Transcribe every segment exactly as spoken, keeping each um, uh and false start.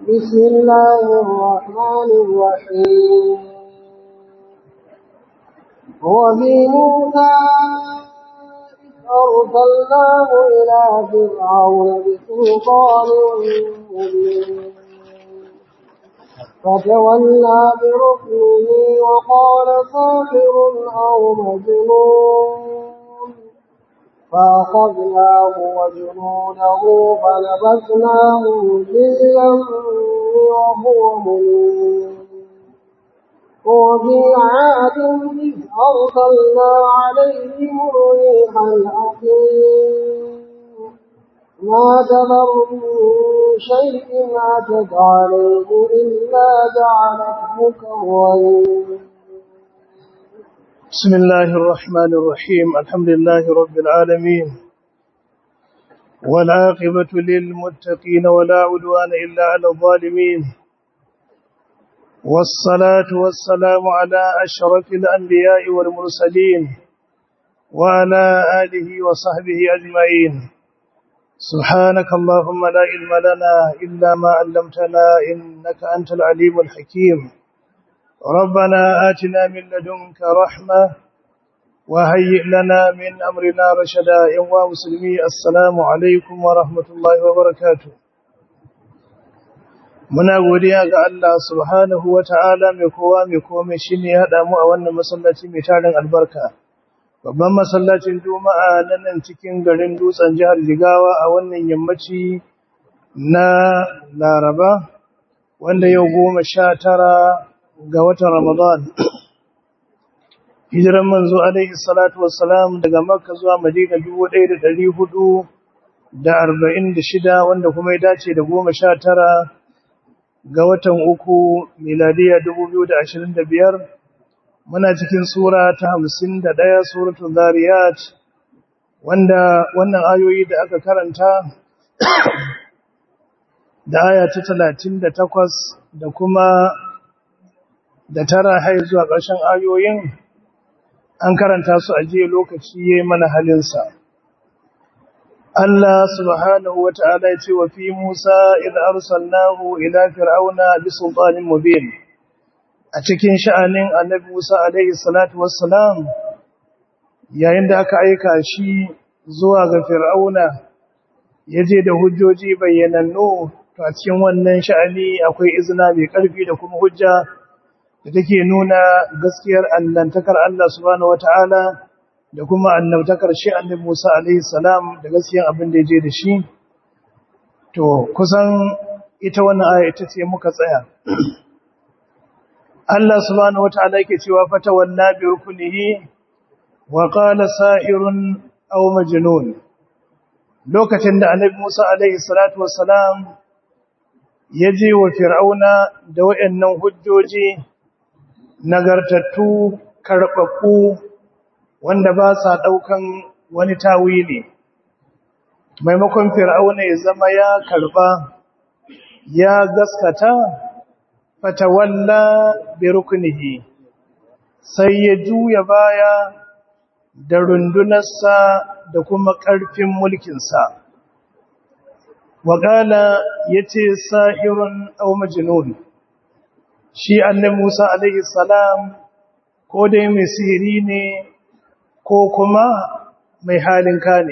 بسم الله الرحمن الرحيم وفي موسى أرسلناه إلى فرعون بسلطان مبين فتولى بركنه وقال ساحر أو مجنون فأخذناه وجنوده فنبذناهم في اليم وهو مليم وفي عاد إذ أرسلنا عليهم الريح العقيم ما تذر من شيء أتت عليه إلا جعلته كالرميم. بسم الله الرحمن الرحيم الحمد لله رب العالمين والعاقبة للمتقين ولا عدوان إلا على الظالمين والصلاة والسلام على أشرف الأنبياء والمرسلين وعلى آله وصحبه أجمعين. سبحانك اللهم لا علم لنا إلا ما علمتنا إنك أنت العليم الحكيم. ربنا آتنا من لدنك رحمة وهيئ لنا من أمرنا رشدا. يا مسلمي السلام عليكم ورحمة الله وبركاته. muna godiya ga Allah subhanahu wata'ala mai kowa mai komai shine ya hada mu a wannan masallaci mai tarin albarka, babban masallacin Juma'a na nan cikin garin Dutsen jihar Jigawa a wannan yammaci na Laraba wanda yau goma sha tara ga watan Ramadan. Hijiran manzo alaihi salatu wassalam daga Makka zuwa Madina dubu ɗaya da ɗari hudu da arba'in da shida wanda kuma ya dace da goma sha tara ga watan uku miladiya dubu biyu da ashirin da biyar. Muna cikin sura ta hamsin da ɗaya suratul Zariyat wanda wannan ayoyi da aka karanta da aya ta talatin da takwas da kuma da tara har zuwa ƙarshen ayoyin an karanta su a jiya lokaci yayin mana halinsa. Allah subhanahu wata'ala ya ce wa fi Musa idh arsalnahu ila fir'auna bi sultanin mubin. A cikin sha'anin Annabi Musa alaihi salatu wassalam yayin da aka aika shi zuwa ga fir'auna yaje da hujjoji bayyanannu, to a cikin wannan sha'ani akwai izina mai ƙarfi da kuma hujja da take nuna gaskiyar allantakar Allah subhanahu wata'ala da kuma annabtakar shi Annabi Musa alaihi salam da gaskiyar abin da yaje da shi. To kusan ita wannan aya ita ce muka tsaya. Allah subhanahu wata'ala yake cewa fatawalla bi rukunihi wa qala sahirun aw majnun. Lokacin da Annabi Musa alaihi salatu wassalam yaje wa Fir'auna da wayannan hujjoji nagartattu karɓaɓɓu wanda ba sa ɗaukan wani tawili, maimakon fir'auna ya zama ya karɓa ya gaskata, fatawalla bi ruknihi sai ya juya baya da rundunarsa da kuma ƙarfin mulkinsa. Waƙala ya ce sahirun aw majnun. Shi Annabi Musa alaihi salam ko dai mai sihiri ne ko kuma mai halin kane.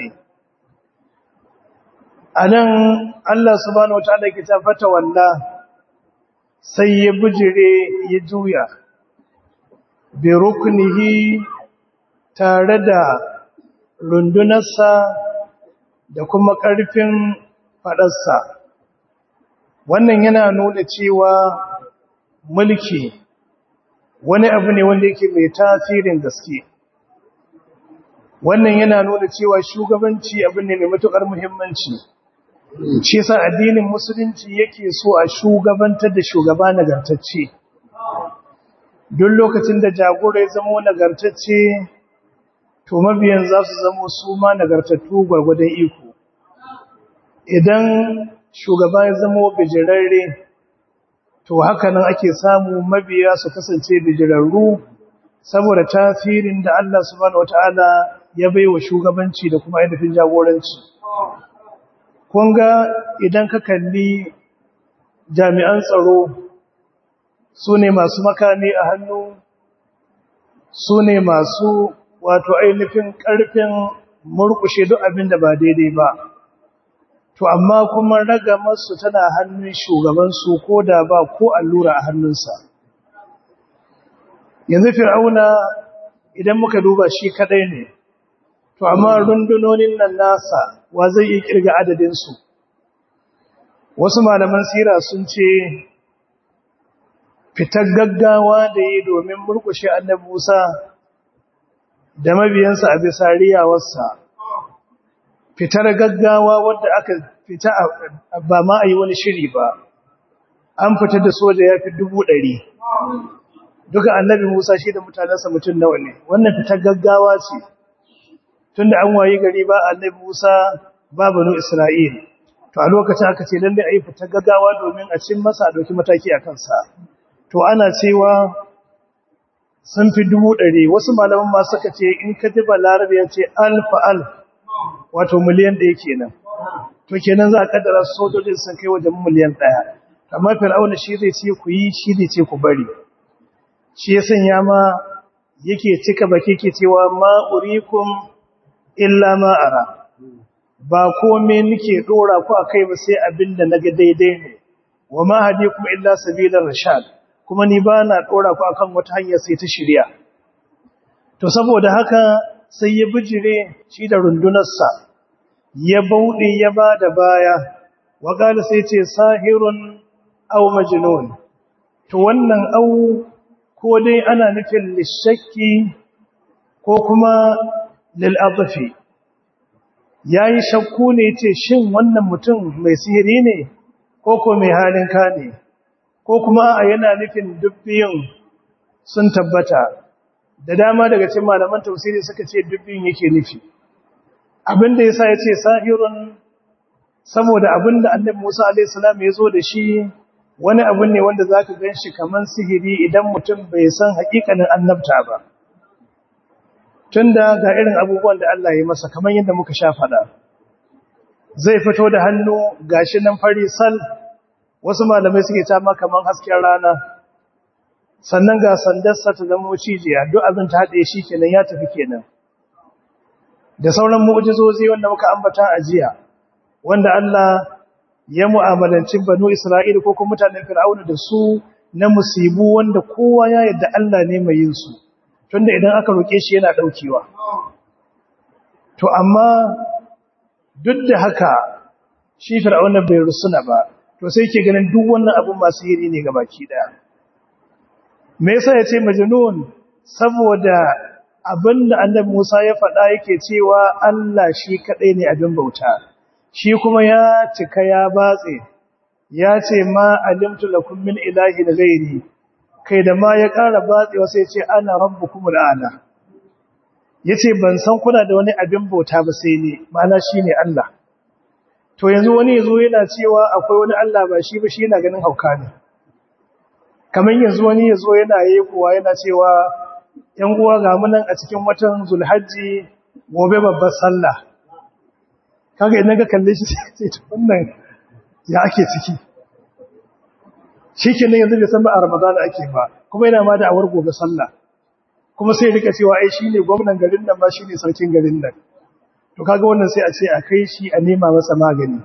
Anan Allah subhanahu wataala ke ta fata walla sai ya bujire ya juya bi ruknihi tare da rundunarsa da kuma ƙarfin faɗarsa. Wannan yana nuna cewa mulki wani abu ne wanda yake mai tasirin gaske. Wannan yana nuna cewa shugabanci abu ne mai matuƙar muhimmanci. Shi yasa addinin musulunci yake so a shugabantar da shugaba nagartacce. Duk lokacin da jagora ya zama nagartacce, to mabiyan za su zama su ma nagartattu gwargwadon iko. Idan shugaba ya zama bijirarre, to haka nan ake samu mabiya su kasance bijirarru saboda tasirin da Allah subhanahu wataala ya baiwa shugabanci da kuma ainihin jagoranci. Kun ga idan ka kalli jami'an tsaro su ne masu makami a hannu, su ne masu wato ainihin ƙarfin murƙushe duk abin da ba daidai ba. To amma kuma ragamarsu tana hannun shugabansu ko da ba ko allura a hannunsa. Yanzu Fir'auna idan muka duba shi kadai ne, to amma rundunonin nan nasa wa zai iya kirga adadinsu. Wasu malaman sira sun ce fitar gaggawa da yi domin murkushe annabi Musa da mabiyansa a bisa riyawarsa, fitar gaggawa wadda aka fita ba ma a yi wani shiri ba, an fitar da soja ya fi dubu ɗari. Duka annabi Musa shi da mutanensa mutum nawa ne, wannan fitar gaggawa ce, tunda an wayi gari ba annabi Musa ba banu Isra'il. To a lokacin aka ce lalle a yi fitar gaggawa domin a cin masa a ɗauki mataki a kansa. To ana cewa sun fi dubu ɗari, wasu malaman ma suka ce in ka ji balarabe ya ce alfa alf, wato miliyan ɗaya kenan. To kenan za a kaddara sojojin sun kai wajen miliyan ɗaya. Amma Fir'auna shi zai ce ku yi, shi zai ce ku bari. Shi ya sanya ma yake cika baki ke cewa ma urikum illa ma ara. Ba kome nake dora ku akai ba sai abinda naga daidai ne. Wa ma hadikum illa sabilar rashad. Kuma ni ba na dora ku akan wata hanya sai ta shirya. To saboda haka sai ya bijire shi da rundunarsa, ya bauɗe ya ba da baya, wa qala sai ce sahirun aw majnun. To wannan au ko dai ana nufin lishakki ko kuma lil'adfi. Yayi shakku ne ce shin wannan mutum mai sihiri ne ko ko mai halin ka ne, ko kuma a yana nufin dubbiyun sun tabbata. Da dama daga cikin malaman tafsiri suka ce dubbiyun yake nufi. Abinda yasa yace sahirun saboda abinda Annabi Musa alaihi salam ya zo da shi wani abu ne wanda za ka gan shi kamar sihiri idan mutum bai san haƙiƙanin annabta ba. Tun da ga irin abubuwan da Allah ya masa kamar yadda muka sha faɗa. Zai fito da hannu gashi nan fari sal, wasu malamai suke ta ma kamar hasken rana. Sannan ga sandarsa ta zama cijiya, duk abin ta haɗe shi kenan ya tafi kenan. Da sauran mu'jizozi wanda muka ambata a jiya, wanda Allah ya mu'amalancin banu Isra'ila ko kuma mutanen Fir'auna da su na musibu wanda kowa ya yadda Allah ne mai yin su, tunda idan aka roƙe shi yana ɗaukewa. To amma duk da haka shi Fir'auna bai rusuna ba, to sai ke ganin duk wannan abin masu yiri ne ga baki ɗaya. Me yasa ya ce majnun? Saboda abin da Annabi Musa ya faɗa yake cewa Allah shi kaɗai ne abin bauta. Shi kuma ya cika ya batse, ya ce ma alimtu lakum min ilahin ghairi, kai da ma ya ƙara batsewa sai ce ana rabbukumul a'la. Yace ban san kuna da wani abin bauta ba sai ni, ma'ana shine Allah. To yanzu wani yazo yana cewa akwai wani Allah ba shi ba, shi yana ganin hauka ne. Kamar yanzu wani yazo yana yekuwa yana cewa ƴan uwa ga mu nan a cikin watan Zulhajji, gobe babbar sallah. Kaga idan ka kalle shi sai to wannan ya ake ciki. Shikenan yanzu bai san ba a Ramadan ake ba, kuma yana ma da awar gobe sallah. Kuma sai rika cewa ai shine gwamnatin garin nan ba shine sarkin garin nan. To kaga wannan sai a ce a kai shi a nema masa magani.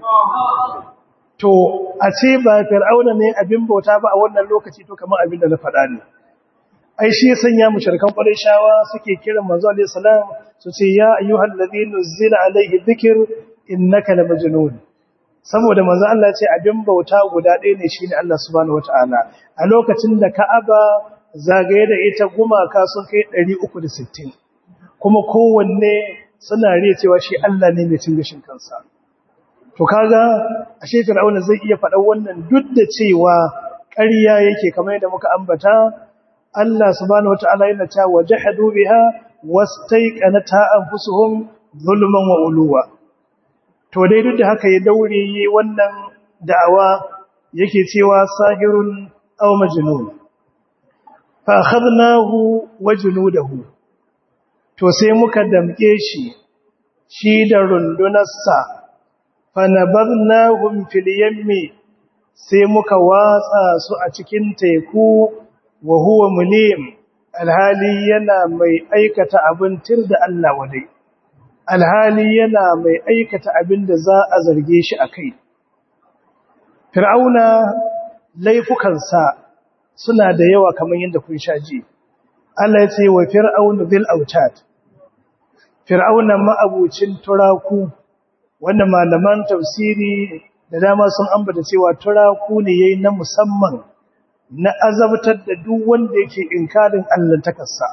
To a ce ba Fir'auna ne abin bauta ba a wannan lokaci, to kamar abin da na faɗa ne. Ai shi ya sanya mushrikan Qurayshawa suke kiran manzo alaihi salam su ce ya ayyuhal ladhina nuzila alaihi dhikr innaka lamajnun. Saboda manzo Allah ya ce abin bauta guda ɗaya ne shine Allah subhanahu wataala. A lokacin da Ka'aba zagaye da ita gumaka sun kai ɗari uku da sittin, kuma kowanne suna riya cewa shi Allah ne mai cin gashin kansa. To kaga ashe Fir'auna zai iya faɗa wannan duk da cewa ƙarya yake, kamar yadda muka ambata. Allah subhanahu wataala yana cewa wajahadu biha wastaiqanata anfusuhum zulman wa uluwa. To dai duk da haka ya daure yi wannan da'awa yake cewa sahirun aw majnun. Fa akhadnahu wa junudahu. To sai muka damke shi shi da rundunarsa, fa nabarnahum fil yammi, sai muka watsa su a cikin teku wa huwa mulim alhali yana mai aikata abin tir da Allah wadai alhali yana mai aikata abin da za a zarge shi akai fir'auna laifukansa suna da yawa kamar yadda kun sha ji Allah ya ce wa fir'aunu bil autad fir'auna ma'abucin turaku wanda malaman tafsiri da dama sun ambata cewa turaku ne yayi na musamman na azabtar da duk wanda yake inkarin allantakarsa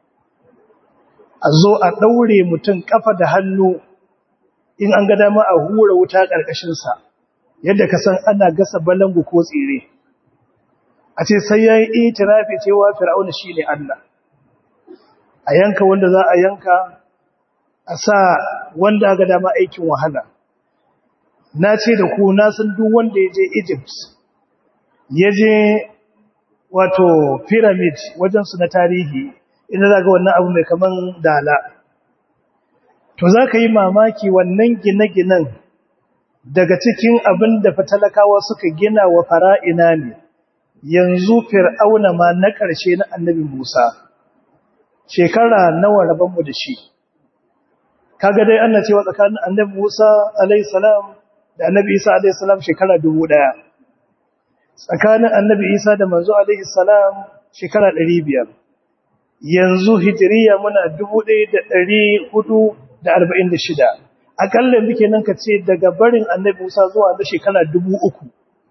a zo a daure mutum kafa da hannu in an ga dama a hura wuta karkashin sa yadda ka san ana gasa balangu ko tsire a ce sai yayi itirafi cewa fir'auna shine Allah a yanka wanda za a yanka a sa wanda ga dama aikin wahala na ce da ku na san duk wanda ya je Egypt ya je wato pyramid wajen su na tarihi inda za ga wannan abu mai kaman dala to za ka yi mamaki wannan gine-ginen daga cikin abin da fatalakawa suka gina wa fara'ina ne yanzu fir'auna ma na ƙarshe na annabi Musa shekara nawa rabanmu da shi kaga dai ana cewa tsakanin annabi Musa alayhi salam da annabi Isa alayhi salam shekara dubu ɗaya tsakanin annabi Isa da manzo alayhi salam shekara ɗari biyar yanzu hijiriya muna dubu ɗaya da ɗari hudu da arba'in da shida akalla muke nan ka ce daga barin annabi Musa zuwa da shekara dubu uku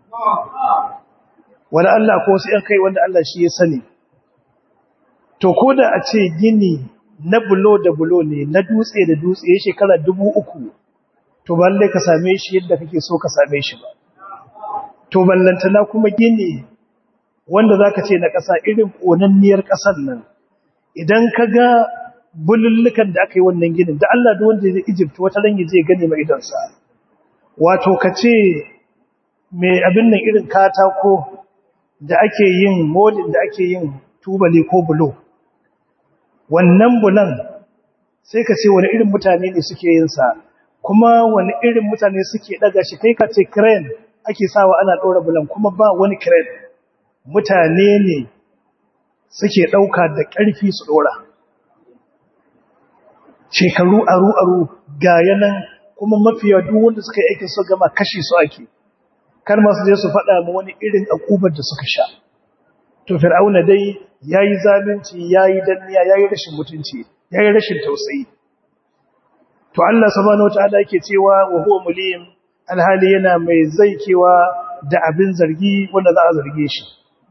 wala Allah ko sai an kai wanda Allah shi ya sani to koda a ce gini na bulo da bulo ne na dutse da dutse ya shekara dubu uku to balle ka same shi yadda kake so ka same shi ba to ballantana kuma gini wanda zaka ce na ƙasa irin ƙonanniyar ƙasar nan idan ka ga bulullukan da aka yi wannan ginin da Allah da wanda ya Egypt wata ran yaje gane mai idonsa wato ka ce mai abin nan irin katako da ake yin molin da ake yin tubali ko bulo wannan bulan sai ka ce wani irin mutane ne suke yin sa kuma wani irin mutane suke daga shi kai ka ce crane ake sawa ana dora bulan kuma ba wani crane mutane ne suke dauka da ƙarfi su dora shekaru aru aru ga yanan kuma mafiya duk wanda suka yi aikin su gama kashi su ake kar ma su je su faɗa mu wani irin akubar da suka sha to fir'auna dai yayi zalunci yayi danniya yayi rashin mutunci yayi rashin tausayi to Allah subhanahu wataala yake cewa wa huwa mulim alhali yana mai zaikewa da abin zargi wanda za a zarge shi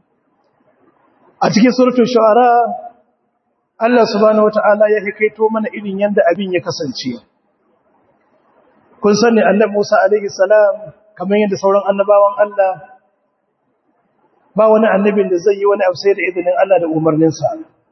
a cikin suratul shu'ara Allah subhanahu wataala ya hikaito mana irin yanda abin ya kasance kun sani annabi Musa alaihi salam kamar yadda sauran annabawan Allah ba wani annabin da zai yi wani abu sai da izinin Allah da umarninsa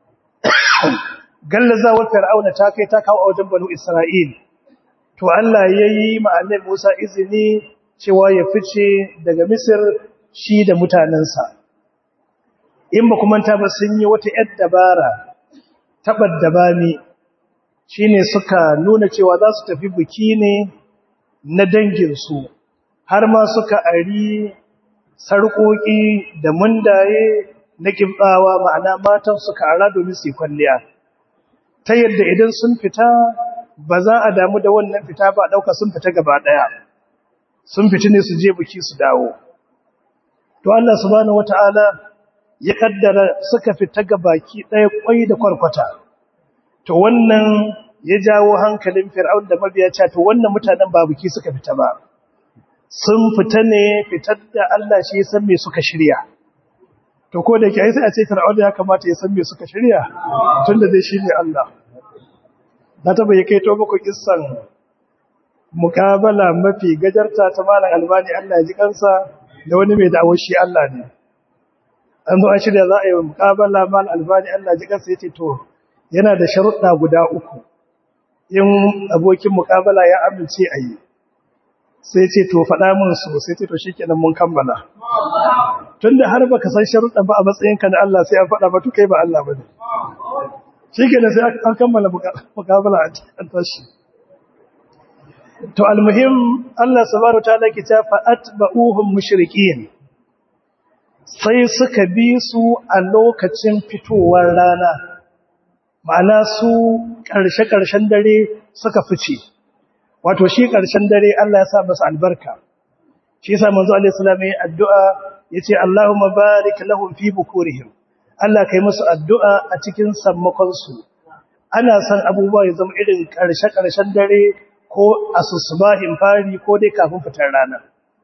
gallazawar fir'auna ta kai ta kawo a wajen banu Isra'il to Allah yayi ma annabi Musa izini cewa ya fice daga Misir shi da mutanansa in ba kuma ta ba sun yi wata yar dabara tabar dabami shine suka nuna cewa za su tafi biki ne na dangin su har ma suka ari sarƙoƙi da mundaye na ƙibɗawa ma'ana matan suka ara domin su kwalliya ta yadda idan sun fita ba za a damu da wannan fita ba ɗauka sun fita gaba ɗaya sun fita ne su je biki su dawo to Allah subhanahu wata'ala ya kaddara suka fita gabaki ɗaya kwai da kwarkwata to wannan ya jawo hankalin fir'aun da mabiya cewa to wannan mutanen ba biki suka fita ba sun fita ne fitar da Allah shi ya san me suka shirya to ko da yake ai sai a ce fir'aun ya kamata ya san me suka shirya tunda dai shine Allah na taba yake to muku kissan mukabala mafi gajarta ta malam albani Allah ya ji kansa da wani mai da'awar shi Allah ne an zo an shirya za a yi mukabala malam albani Allah ya ji kansa yace to yana da sharuɗa guda uku in abokin mukabala ya amince a yi sai ce to faɗa min su sai ce to shikenan mun kammala tunda har baka san sharuɗan ba a matsayinka na Allah sai an faɗa ba to kai ba Allah bane shikenan sai an kammala mukabala a tashi to almuhim Allah subhanahu wataala ke ta fa atba'uhum mushrikin sai suka bi su a lokacin fitowar rana, ma'ana su ƙarshe-ƙarshen dare suka fice. Wato shi ƙarshen dare Allah ya sa masa albarka. Shi yasa manzo alaihi salam ya addu'a yace Allahumma barik lahum fi bukurihim. Allah kai musu addu'a a cikin sammakon su. Ana san abubuwa ya zama irin ƙarshe-ƙarshen dare ko asusubahin fari ko dai kafin fitar rana.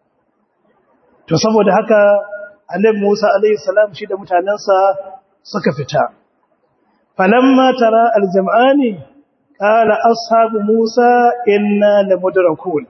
To saboda haka Annabi Musa alaihi salam shi da mutanansa suka fita. Falamma tara aljam'ani qala ashabu Musa inna lamudrakun.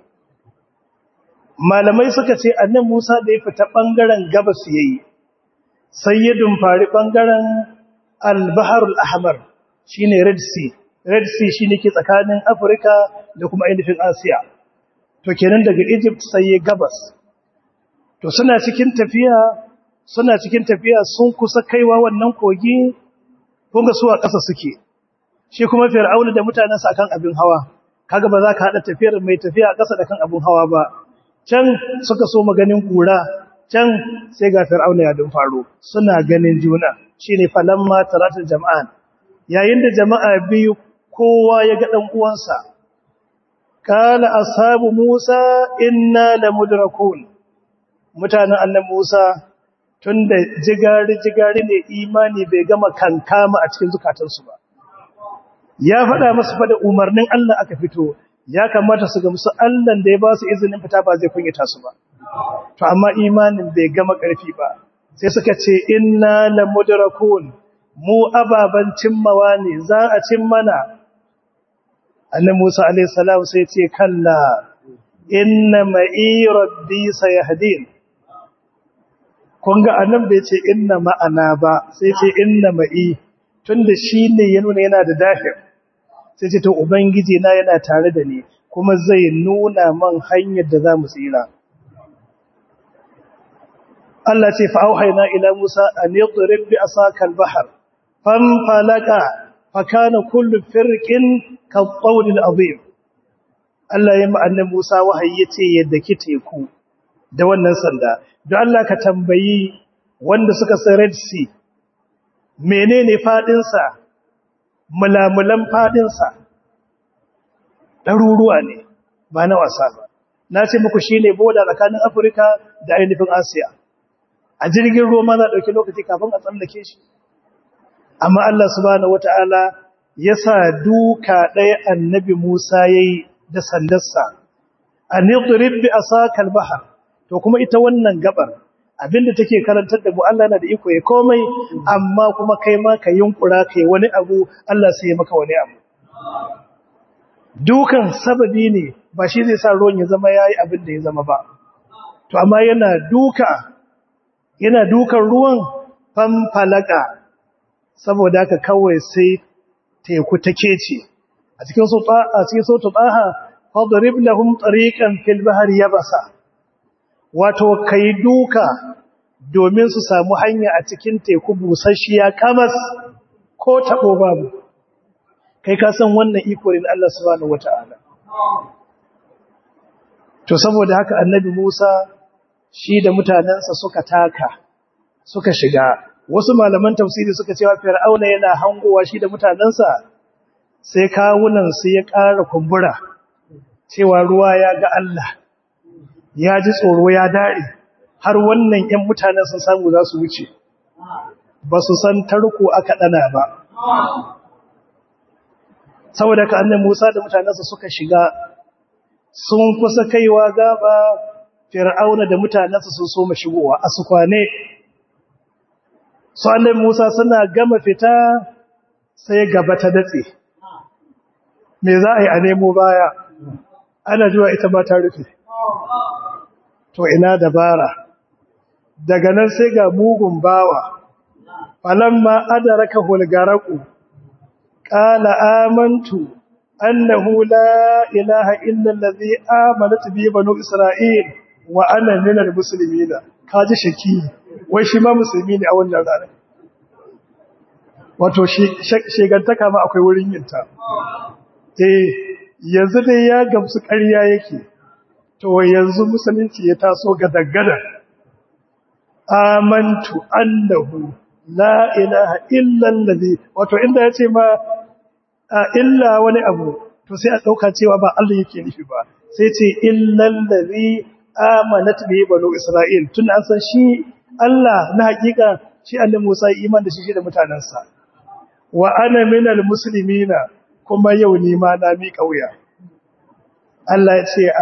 Malamai suka ce Annabi Musa da ya fita bangaren gabas yayi. Sai ya dumfari bangaren al-Bahr al-Ahmar shine Red Sea. Red Sea shine ke tsakanin Afrika da kuma ainihin Asiya. To kenan daga Egypt sai ya gabas. To suna cikin tafiya, suna cikin tafiya sun kusa kaiwa wannan kogi, kun ga su a ƙasa suke. Shi kuma Fir'auna da mutanensa akan abin hawa. Kaga ba za ka hada tafiyar mai tafiya a ƙasa da kan abin hawa ba. Can suka so maganin kura, can sai ga Fir'auna ya dun faro. Suna ganin juna. Shine falamma taratul jama'an. Yayin da jama'a biyu kowa ya ga dan uwansa. Kala ashabu Musa inna lamudrakun. Mutanen annabi Musa tunda jigari jigari ne imani bai gama kankama a cikin zukatansu ba. Ya faɗa musu fa da umarnin Allah aka fito, ya kamata su gamsu Allah da ya ba su izinin fita ba zai kunyata su ba. To amma imanin bai gama ƙarfi ba. Sai suka ce inna lamudrakun. Mu ababan cimmawa ne za a cin mana. Annabi Musa alaihi salam sai ce kalla inna ma'i rabbi sayahdin. Kun ga annabi bai ce inna ma'ana ba, sai ce inna ma'i, tunda shi ne ya nuna yana da dahir. Sai ce to ubangiji na yana tare da ni kuma zai nuna man hanyar da za mu tsira. Allah ce fa auhayna ila Musa an yadrib bi asaka al-bahr fanfalaqa fa kana kullu firqin ka-qawl al-azim. Allah ya ma annabi Musa wahayi yace yadda ki teku da wannan sanda. Don Allah ka tambayi wanda suka san Red Sea menene fadin sa, mulamulan fadin sa ɗaruruwa ne ba na wasa ba. Na ce muku shine boda tsakanin Afirka da ainihin Asiya. A jirgin ruwa ma za ɗauki lokaci kafin a tsallake shi. Amma Allah subhanahu wata'ala ya sa duka ɗaya annabi Musa ya yi da sandarsa. An yadrib bi asaka al-bahr. To kuma ita wannan gabar abinda take karantar da mu Allah yana da iko ya komai, amma kuma kai ma ka yunkura kai wani abu Allah sai ya maka wani abu. Dukan sababi ne ba shi zai sa ruwan ya zama yayi abin da ya zama ba. To amma yana duka yana dukan ruwan fanfalaka, saboda haka kawai sai teku take ce a cikin sauta a cikin sautu baha fadrib lahum tariqan fil bahri yabasa. Wato kai duka domin su samu hanya a cikin teku busasshiya kamas ko tabo babu. Kai ka san wannan ikorin Allah subhanahu wataala. To saboda haka annabi Musa shi da mutanensa suka taka suka shiga. Wasu malaman tafsiri suka cewa Fir'auna yana hangowa shi da mutanensa sai kawunan su ya ƙara kumbura cewa ruwa ya ga Allah, ya ji tsoro ya dare, har wannan ƴan mutanen sun samu za su wuce, ba su san tarko aka ɗana ba. Saboda ka annabi Musa da mutanensa suka shiga, sun kusa kaiwa gaba, Fir'auna da mutanensa sun so mu shigowa a su kwane. Su annabi Musa suna gama fita sai gaba ta datse. Me za a yi a nemo baya? Ana zuwa ita ma ta rufe. To ina dabara. Daga nan sai ga mugun bawa. Falamma adraka hulgaraku qala amantu annahu la ilaha illa allazi amanat bi banu isra'il wa ana minal muslimin. Kaji shaki wai shi ma musulmi ne a wannan rana. Wato shegantaka ma akwai wurin yinta. Eh yanzu dai ya gamsu ƙarya yake. To yanzu musulunci ya taso ga daggada. amantu annahu la ilaha illa allazi wato inda yace ma illa wani abu to sai a dauka cewa ba Allah yake nufi ba sai ce illa allazi amanat bihi banu isra'il tun an san shi Allah na hakika shi annabi Musa ya iman da shi da mutanansa wa ana minal muslimina kuma yau ni ma na mi kauya Allah ya ce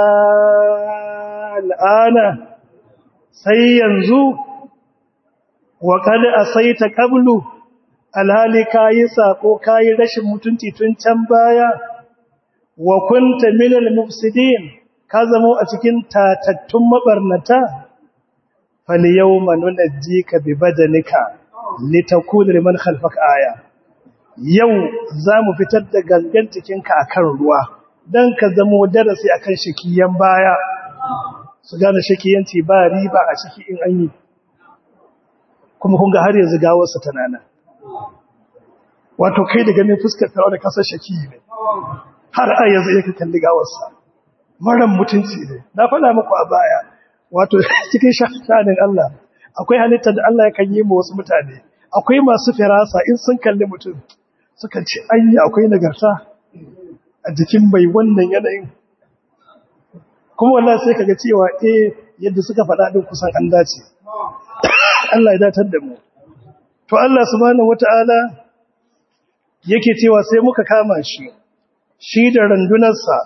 al'ana sai yanzu wa kad asaita qablu alhali kayi sako kayi rashin mutunci tun can baya wa kunta minal mufsidin ka zamo a cikin tatattun mabarnata fal yawma nunajjika bi badanika litakuna liman khalfaka aya yau zamu fitar da gangan cikinka akan ruwa dan ka zamo darasi akan shakiyan baya su gane shakiyanci ba riba a ciki in an yi kuma kun ga har yanzu gawarsa tana nan wato kai da ganin fuskar ta wani kasar shaki ne har a yanzu yake kalli gawarsa maran mutunci ne na faɗa muku a baya wato cikin shanin Allah akwai halittar da Allah yakan yi ma wasu mutane akwai masu firasa in sun kalli mutum sukan ce anya akwai nagarta a jikin mai wannan yanayin kuma wallahi sai kaga cewa eh yadda suka faɗa din kusan an dace Allah ya datar da mu to Allah subhanahu wataala yake cewa sai muka kama shi shi da randunarsa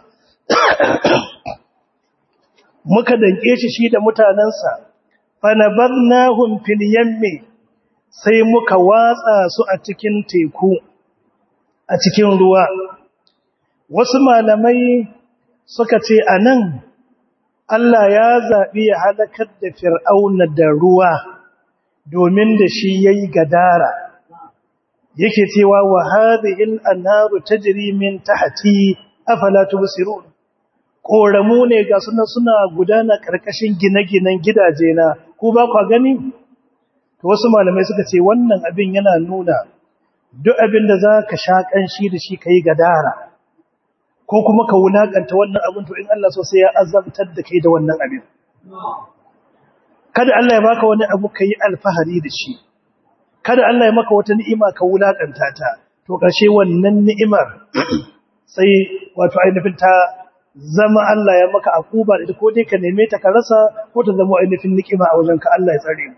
muka danke shi shi da mutanansa fanabarnahum fil yammi sai muka watsa su a cikin teku a cikin ruwa wasu malamai suka ce anan Allah ya zabi ya halakar da fir'auna da ruwa domin da shi yayi gadara yake cewa wa hadhihi al-anharu tajri min tahti afala tubsirun koramu ne ga sunan suna gudana karkashin gine-ginen gidaje na ko ba ku gani to wasu malamai suka ce wannan abin yana nuna duk abin da zaka sha kanshi da shi kai gadara ko kuma ka wulakanta wannan abin to in Allah so sai ya azabtar da kai da wannan abin kada Allah ya baka wani abu kai alfahari da shi kada Allah ya maka wata ni'ima ka wulakanta ta to ƙarshe wannan ni'imar sai wato ainihin ta zama Allah ya maka akuba da ko dai ka neme ta ka rasa ko ta zama ainihin ni'ima a wajenka Allah ya tsare mu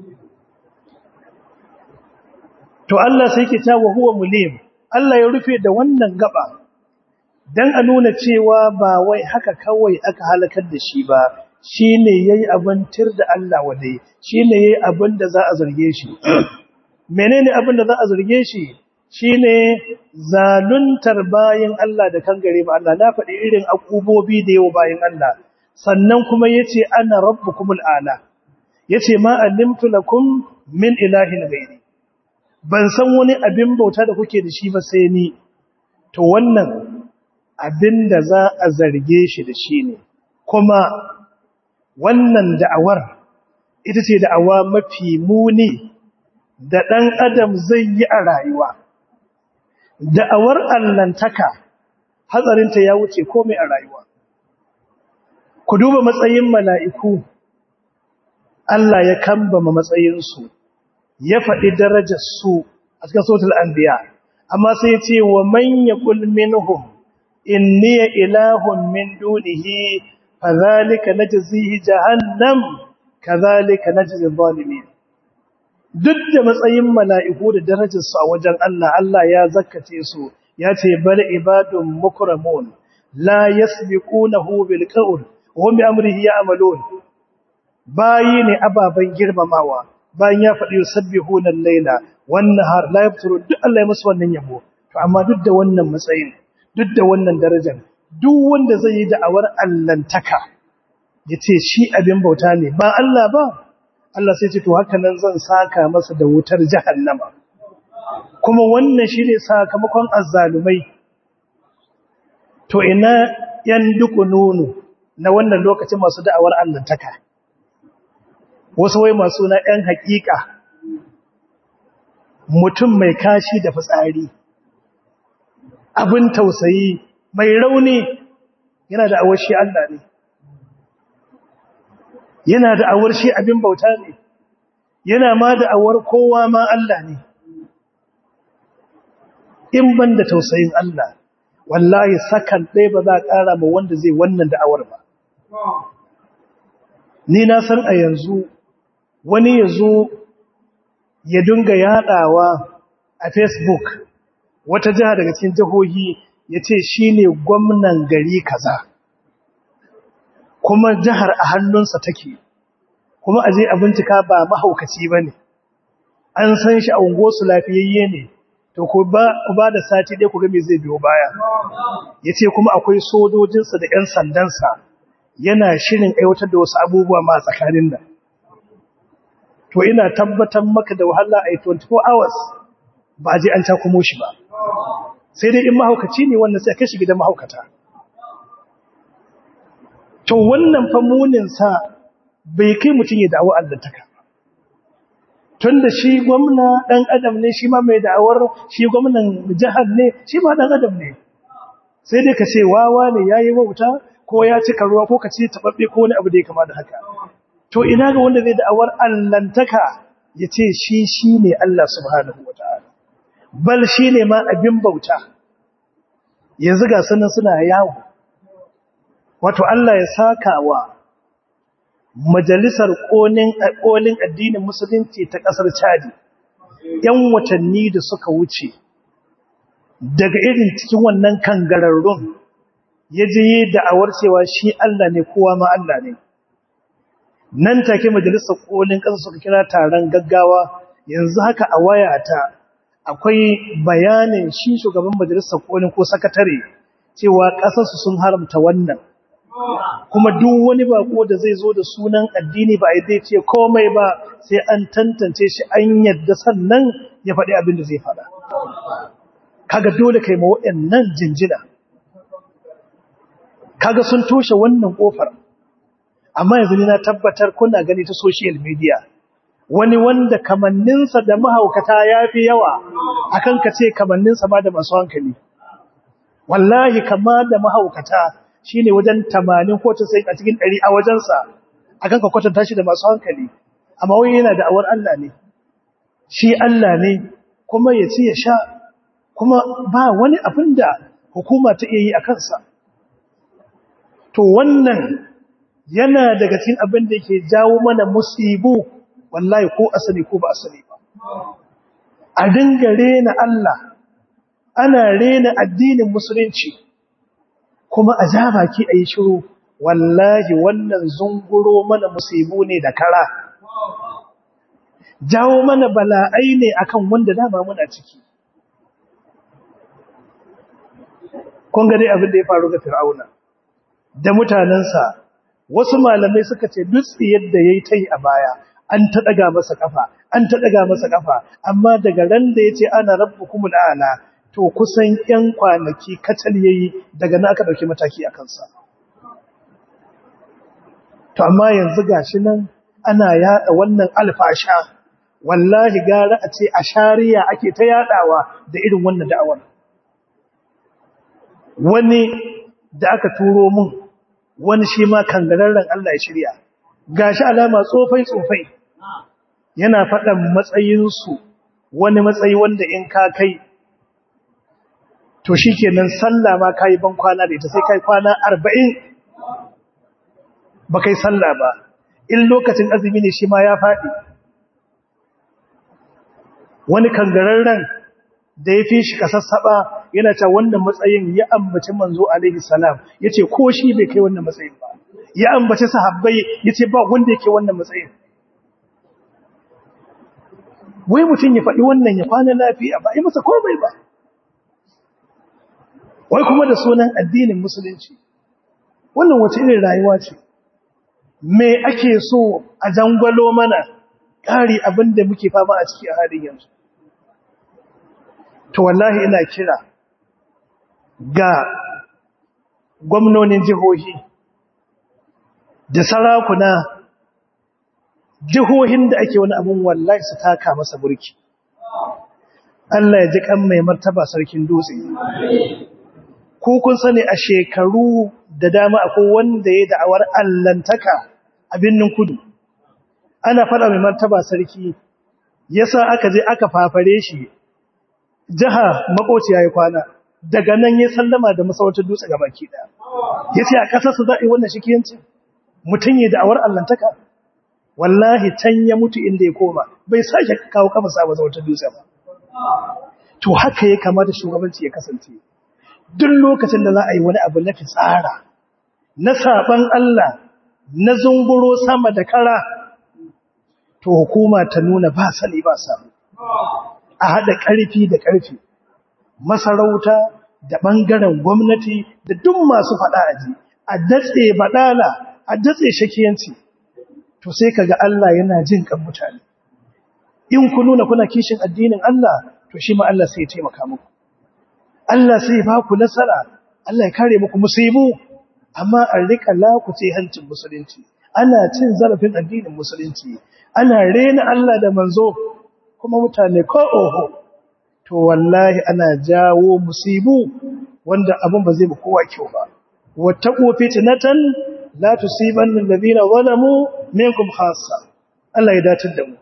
to Allah sai ke ta wa huwa mulim Allah ya rufe da wannan gaba dan a nuna cewa ba wai haka kawai aka halakar da shi ba shine yayi abin tir da Allah wadai shine yayi abin da za a zarge shi menene abin da za a zarge shi shine zaluntar bayin Allah da kangare ba Allah na faɗi irin akubobi da yawa bayin Allah sannan kuma yace ana rabbukumul ala yace ma alimtu lakum min ilahin ghairi ban san wani abin bauta da kuke da shi ba sai ni to wannan abin da za a zarge shi da shi ne kuma wannan da'awar ita ce da'awa mafi muni da ɗan adam zai yi a rayuwa da'awar allantaka hatsarinta ya wuce komai a rayuwa ku duba matsayin mala'iku Allah ya kambama matsayinsu ya faɗi darajarsu a cikin suratul anbiya amma sai ya ce wa man yaqul minhum inni ilahun min dunihi fadhalika najzihi jahannam kadhalika najzi adh-dhalimin duk da matsayin mala'iku da darajarsu a wajen Allah Allah ya zakkace su ya ce bal ibadun mukramun la yasbiqunahu bil qawl wa hum bi amrihi ya'malun bayi ne ababan girmamawa bayan ya faɗi yusabbihuna al-laila wan nahar la yabturu duk Allah ya musu wannan yabo to amma duk da wannan matsayin duk da wannan darajar duk wanda zai yi da'awar allantaka yace shi abin bauta ne ba Allah ba Allah sai ce to haka nan zan saka masa da wutar jahannama kuma wannan shine sakamakon azzalumai to ina yan duku nono na wannan lokacin masu da'awar allantaka wasu wai masu na yan hakika mutum mai kashi da fitsari abin tausayi mai rauni yana da awashi Allah ne yana da awar shi abin bauta ne yana ma da'awar kowa ma Allah ne. In ban da tausayin Allah, wallahi sakan ɗaya ba za a ƙara ma wanda zai wannan da'awar ba. Ni na san a yanzu wani ya zo ya dinga yaɗawa a Facebook wata jiha daga cikin jihohi ya ce shi ne gwamnan gari kaza, kuma jihar a hannunsa take, kuma a je a bincika ba mahaukaci ba ne, an san shi a unguwarsu lafiyayye ne, to ku ba da sati ɗaya ku ga me zai biyo baya. Ya ce kuma akwai sojojinsa da ‘yan sandansa yana shirin aiwatar da wasu abubuwa ma tsakanin nan. To ina tabbatar maka da wahala a yi twenty-four hours ba a je an takumo shi ba. Sai dai in mahaukaci ne wannan sai kai shi gidan mahaukata. To wannan famuninsa bai kai mutum ya da'awa allantaka. Tun da shi gwamna ɗan adam ne, shi ma mai da'awar shi gwamnan jihar ne, shi ma ɗan adam ne. Sai dai ka ce wawa ne ya yi wauta ko ya cika ruwa ko ka ce taɓaɓɓe ko wani abu da ya kama da haka. To ina ga wanda zai da'awar allantaka ya ce shi shi ne Allah subhanahu wa ta'ala. Bal shi ne ma abin bauta. Yanzu ga sanin suna yawo. Wato Allah ya saka wa majalisar ƙolin addinin musulunci ta ƙasar Chadi, ‘yan watanni da suka wuce, daga irin cikin wannan kangararrun ya je yi da'awar cewa shi Allah ne kowa ma Allah ne. Nan take majalisar ƙolin ƙasa suka kira taron gaggawa, yanzu haka a wayata akwai bayanin shi shugaban majalisar ƙolin ko sakatare cewa ƙasarsu sun haramta wannan. Kuma duk wani bako da zai zo da sunan addini ba a zai ce komai ba sai an tantance shi an yadda sannan ya faɗi abin da zai faɗa. Kaga dole kai ma waɗannan jinjina. Kaga sun toshe wannan ƙofar. Amma yanzu ni na tabbatar kuna gani ta social media. Wani wanda kamanninsa da mahaukata ya fi yawa akan ka ce kamanninsa ma da masu hankali. Wallahi kama da mahaukata shi ne wajen tamanin ko tasa'in a cikin ɗari a wajensa a kan ka kwatanta shi da masu hankali, amma wani yana da awar Allah ne, shi Allah ne kuma ya ci ya sha, kuma ba wani abin da hukuma ta iya yi a kansa. To wannan yana daga cikin abin da ke jawo mana musibu, wallahi ko asali ko ba asali ba. A dinga rena Allah, ana rena addinin musulunci, kuma a ja baki a yi shiru, wallahi wannan zunguro mana musibu ne da kara, jawo mana bala'ai ne akan wanda dama muna ciki. Kun ga dai abin da ya faru ga Fir'auna da mutanensa, wasu malamai suka ce dutse yadda ya yi ta yi a baya, an ta ɗaga masa ƙafa, an ta ɗaga masa ƙafa, amma daga ran da ya ce ana rabbukumul a'la, to kusan ‘yan kwanaki kacal ya yi daga na aka ɗauki mataki a kansa. To, amma yanzu ga shi nan ana yaɗa wannan alfasha, wallahi gara a ce a shari'a ake ta yaɗawa da irin wannan da'awar. Wani da aka turo mun, wani shi ma kangararren Allah ya shirya, ga shi alama tsofai-tsofai, yana faɗan matsayinsu, wani matsayi wanda in ka kai, to shi kenan sallah ma ka yi ban kwana da ita sai kai kwana arba'in ba kai sallah ba, in lokacin azumi ne shi ma ya faɗi. Wani kangararren da ya fi shi kasassaɓa yana ta wannan matsayin ya ambaci manzo alaihi salam, ya ce ko shi bai kai wannan matsayin ba, ya ambaci sahabbai ya ce ba wanda yake wannan matsayin. Wai mutum ya faɗi wannan ya kwana lafiya ba yi masa komai ba, wai kuma da sunan addinin musulunci. Wannan wace irin rayuwa ce? Me ake so a jangwalo mana ƙari abin da muke fama a ciki a halin yanzu? To wallahi ina kira ga gwamnonin jihohi da sarakuna, jihohin da ake wani abin wallahi su taka masa burki. Allah ya ji kan mai martaba sarkin dutse. Ko kun sani a shekaru da dama akwai wanda ya da'awar allantaka a birnin Kudu, ana faɗa mai martaba sarki yasa aka je aka fafare shi jaha makociya ya kwana daga nan ya sallama da masarautar dutse gabaki daya yace a kasar su za a yi wannan shikiyanci mutun yi da'awar allantaka wallahi can ya mutu inda ya koma bai sake kawo kafa sa masarautar dutse ba to haka ya kamata shugabanci ya kasance duk lokacin da za a yi wani abu na fitsara na saban Allah na zunguro sama da kara to hukuma ta nuna ba sani ba samu a haɗa ƙarfi da ƙarfi masarauta da ɓangaren gwamnati da duk masu faɗa aji a datse baɗala a datse shakiyanci to sai kaga Allah yana jin kan mutane in ku nuna kuna kishin addinin Allah to shi ma Allah sai ya taimaka muku Allah sai ya ba ku nasara Allah ya kare muku musibu amma an rika lakuce hancin musulunci ana cin zarafin addinin musulunci ana rena Allah da manzo kuma mutane ko oho to wallahi ana jawo musibu wanda abin ba zai ba kowa kyau ba wattaqu fitnatan la tusibanna alladhina zalamu minkum khassa Allah ya dace da mu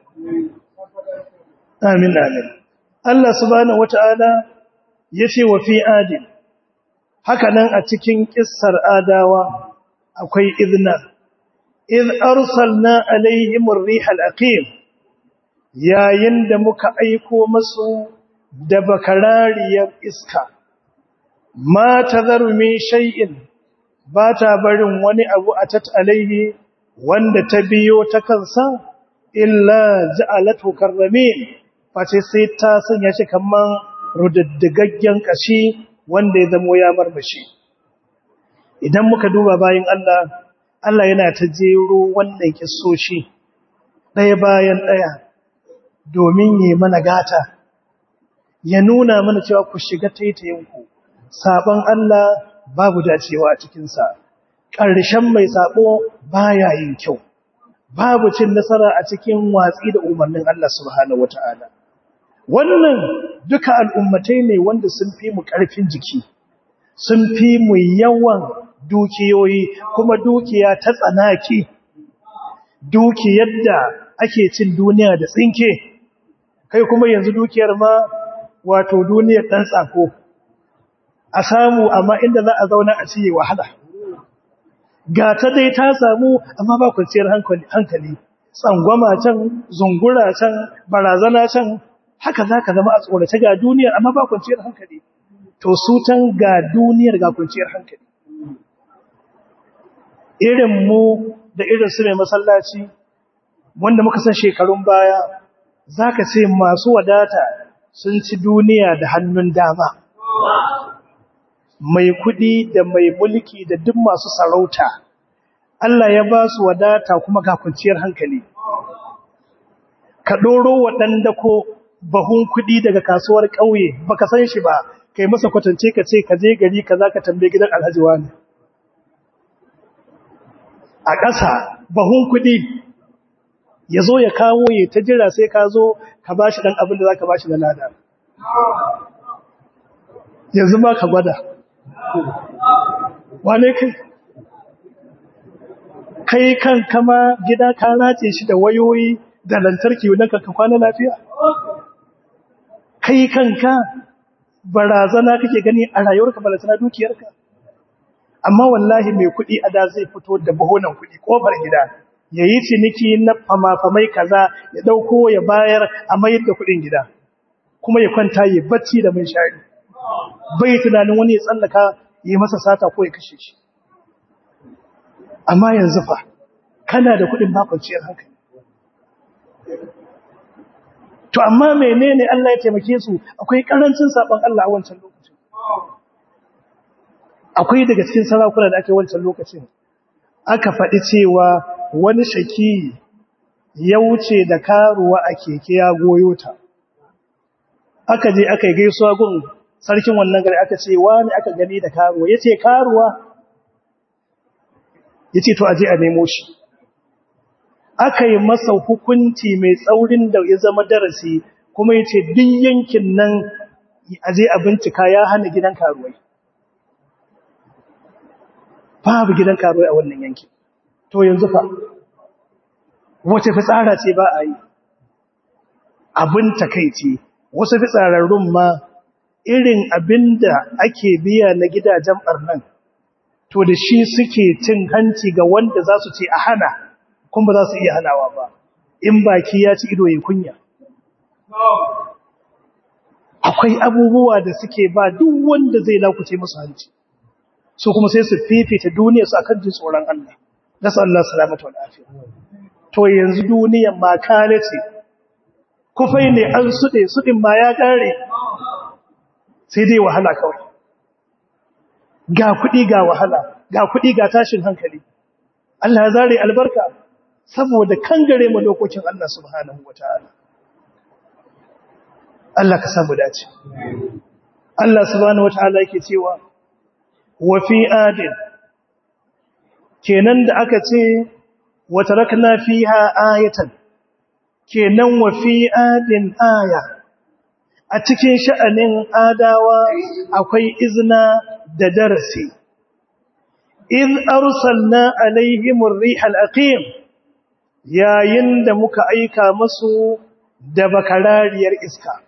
amin amin Allah subhanahu wataala yace wa fi adin haka nan a cikin kissar adawa akwai izna iz arsalna alaihim ar-rihal aqim yayin da muka aiko masu da bakarariyar iska ma tazaru min shay'in ba ta barin wani abu a tat alaihi wanda ta biyo ta kansa illa ja'alatu karramin face sai ta sanya shi kaman rudaddigaggen kashi wanda ya zamo ya marmashi idan muka duba bayan Allah Allah yana ta jero wannan kissoshi ɗaya bayan ɗaya domin yi mana gata ya nuna mana cewa ku shiga taitayinku sabon Allah babu dacewa a cikinsa ƙarshen mai sabo baya yin kyau babu cin nasara a cikin watsi da umarnin Allah subhanahu wataala wannan duka al'ummatai ne wanda sun fi mu ƙarfin jiki sun fi mu yawan dukiyoyi kuma dukiya ta tsanaki dukiyar da ake cin duniya da tsinke kai kuma yanzu dukiyar ma wato duniyar ɗan tsako a samu amma inda za a zauna a ciye wahala ga ta dai ta samu amma ba kwanciyar hankali tsangwama can zungura can barazana can haka za ka zama a tsorace ga duniyar amma ba kwanciyar hankali to su can ga duniyar ga kwanciyar hankali irin mu da irin su ne masallaci wanda muka san shekarun baya za ka ce masu wadata sun ci duniya da hannun dama mai kudi da mai mulki da duk masu sarauta Allah ya ba su wadata kuma ga kwanciyar hankali ka ɗoro waɗanda ko bahun kudi daga kasuwar ƙauye baka san shi ba kai masa kwatance ka ce ka je gari ka za ka tambaye gidan alhaji wani a ƙasa bahun kudi ya zo ya kawo ya ta jira sai ka zo ka ba shi ɗan abin da za ka ba shi da lada yanzu ma ka gwada wane kai kai kan kama gida ka race shi da wayoyi da lantarki wadda ka kwana lafiya kai kanka barazana kake gani a rayuwarka barazana dukiyarka amma wallahi mai kuɗi a da zai fito da buhunan kuɗi kofar gida ya yi ciniki na famafamai kaza ya ɗauko ya bayar a mayar da kuɗin gida kuma ya kwanta ya bacci da mai shari bai tunanin wani ya tsallaka yi masa sata ko ya kashe shi amma yanzu fa kana da kuɗin ba kwanciyar hankali to amma menene Allah ya taimake su akwai karancin saban Allah a wancan lokacin akwai daga cikin sarakuna da ake wancan lokacin aka faɗi cewa wani shaki ya wuce da karuwa a keke ya goyo ta aka je aka yi gaisuwa gun sarkin wannan gari aka ce wani aka gani da karuwa yace karuwa yace to aje a nemo shi aka yi masa hukunci mai tsaurin da ya zama darasi kuma yace duk yankin nan aje a bincika ya hana gidan karuwai babu gidan karuwai a wannan yankin to yanzu fa wace fitsara ce ba a yi abin takaici wasu fitsararrun ma irin abinda ake biya na gidajen barnan to da shi suke cin hanci ga wanda za su ce a hana kuma ba za su iya hanawa ba in baki ya ci ido ya kunya akwai abubuwa da suke ba duk wanda zai lakuce musu hanci su kuma sai su fifita duniya su akan jin tsoron Allah nasu Allah salamatu wa lafiya to yanzu duniyan ma kale ce kufai ne an suɗe suɗin ma ya ƙare sai dai wahala kawai ga kuɗi ga wahala ga kuɗi ga tashin hankali Allah ya zare albarka saboda kangare mu dokokin Allah subhanahu wataala Allah ka samu dace Allah subhanahu wataala yake cewa wa fi adin kenan da aka ce wa tarakna fiha ayatan kenan wa fi adin aya a cikin sha'anin adawa akwai izna da darasi in arsalna alaihim ar-rih al-aqim yayin da muka aika musu da bakarariyar iska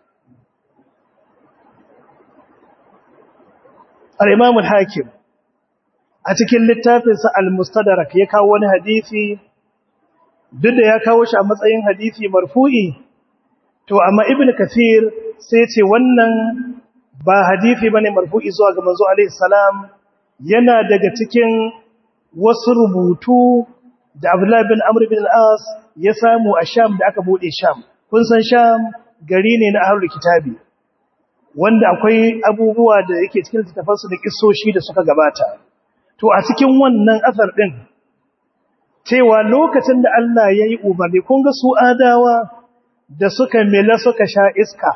al-imam al-hakim a cikin littafinsa al-mustadrak ya kawo wani hadisi duk da ya kawo shi a matsayin hadisi marfu'i to amma ibn kathir sai ce wannan ba hadisi bane marfu'i zuwa ga manzo alaihi salam yana daga cikin wasu rubutu da Abdullah bin Amr bin al-As ya samu a Sham da aka bude Sham kun san Sham gari ne na ahlul kitabi wanda akwai abubuwa da yake cikin littafansu da kissoshi da suka gabata to a cikin wannan asar din cewa lokacin da Allah ya yi umarni kun ga su adawa da suka mela suka sha iska